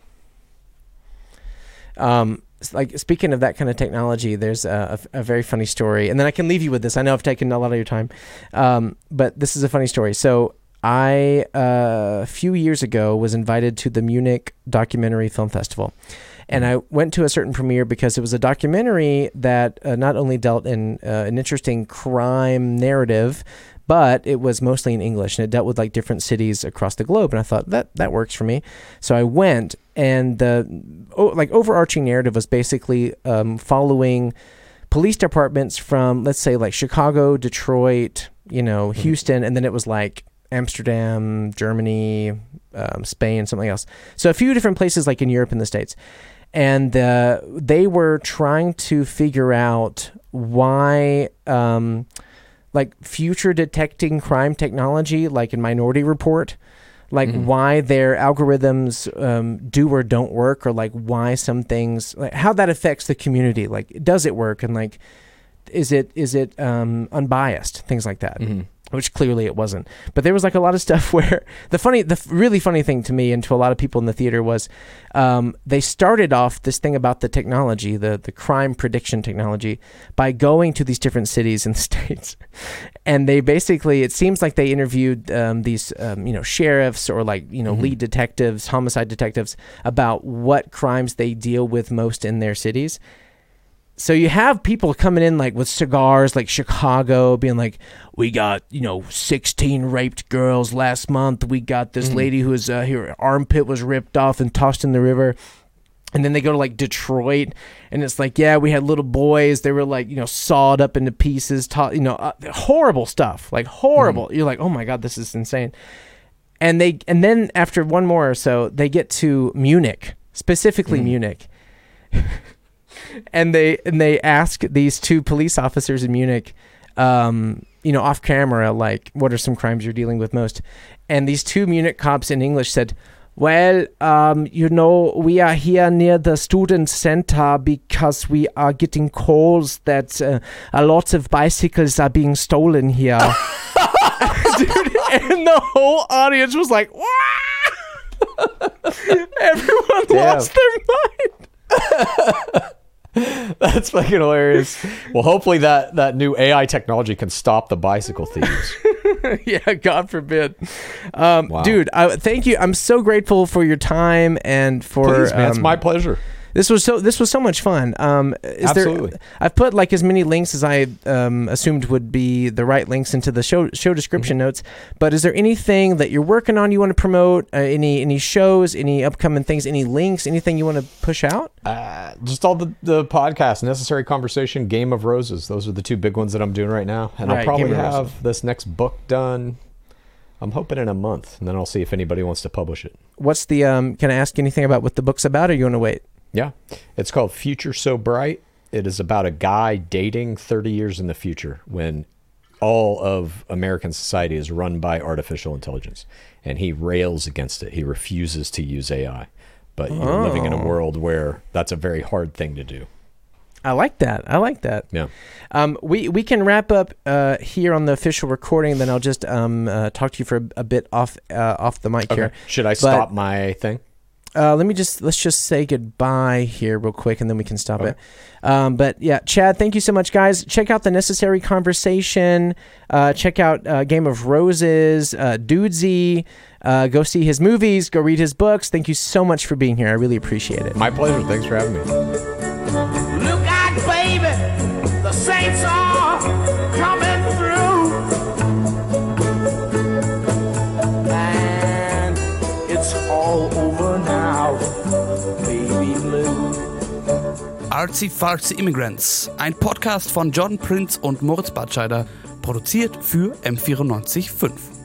Um, like speaking of that kind of technology, there's a, a, a very funny story, and then I can leave you with this. I know I've taken a lot of your time, um, but this is a funny story. So I, uh, a few years ago, was invited to the Munich Documentary Film Festival. And I went to a certain premiere because it was a documentary that uh, not only dealt in uh, an interesting crime narrative, but it was mostly in English, and it dealt with like different cities across the globe. And I thought that that works for me. So I went, and the oh, like overarching narrative was basically um, following police departments from, let's say, like Chicago, Detroit, you know, mm-hmm. Houston, and then it was like Amsterdam, Germany, um, Spain, something else. So a few different places like in Europe and the States. And uh, they were trying to figure out why, um, like, future detecting crime technology, like in Minority Report, like mm-hmm. why their algorithms um, do or don't work, or like why some things, like how that affects the community. Like, does it work? And like, is it is it um, unbiased? Things like that. Mm-hmm. Which clearly it wasn't. But there was like a lot of stuff where the funny, the really funny thing to me and to a lot of people in the theater was um, they started off this thing about the technology, the, the crime prediction technology, by going to these different cities in the States. And they basically, it seems like they interviewed um, these, um, you know, sheriffs or like, you know, mm-hmm. lead detectives, homicide detectives about what crimes they deal with most in their cities. So you have people coming in like with cigars, like Chicago, being like, we got, you know, sixteen raped girls last month. We got this mm-hmm. lady who was, uh, her armpit was ripped off and tossed in the river. And then they go to like Detroit, and it's like, yeah, we had little boys. They were like, you know, sawed up into pieces, ta- you know, uh, horrible stuff, like horrible. Mm-hmm. You're like, oh my God, this is insane. And they, and then after one more or so, they get to Munich, specifically mm-hmm. Munich. And they and they ask these two police officers in Munich, um, you know, off camera, like, what are some crimes you're dealing with most? And these two Munich cops in English said, well, um, you know, we are here near the student center because we are getting calls that uh, a lot of bicycles are being stolen here. Dude, and the whole audience was like, wow! Everyone Damn. lost their mind. That's fucking hilarious. Well, hopefully that, that new A I technology can stop the bicycle thieves. Yeah, God forbid. Um, Wow. Dude, I, thank you. I'm so grateful for your time and for. Please, man, um, it's my pleasure. This was so. This was so much fun. Um, is Absolutely. There, I've put like as many links as I um, assumed would be the right links into the show show description mm-hmm. notes. But is there anything that you're working on you want to promote? Uh, any any shows? Any upcoming things? Any links? Anything you want to push out? Uh, just all the, the podcasts, Necessary Conversation, Game of Roses. Those are the two big ones that I'm doing right now. And Right, I'll probably Game of have Roses. this next book done, I'm hoping in a month. And then I'll see if anybody wants to publish it. What's the? Um, can I ask anything about what the book's about, or you want to wait? Yeah. It's called Future So Bright. It is about a guy dating thirty years in the future when all of American society is run by artificial intelligence. And he rails against it. He refuses to use A I. But you're Oh. living in a world where that's a very hard thing to do. I like that. I like that. Yeah. Um, we we can wrap up uh, here on the official recording. Then I'll just um, uh, talk to you for a, a bit off uh, off the mic Okay. here. Should I stop my thing? Uh, let me just let's just say goodbye here real quick, and then we can stop Okay. it. Um, but yeah, Chad, thank you so much, guys. Check out the Necessary Conversation. Uh, check out uh, Game of Roses, uh, Dudesy. Uh, go see his movies. Go read his books. Thank you so much for being here. I really appreciate it. My pleasure. Thanks for having me. Look out, baby, the saints are coming through. And it's all over now, baby blue. Artsy Fartsy Immigrants, ein Podcast von John Prince und Moritz Batscheider, produziert für M vierundneunzig Komma fünf.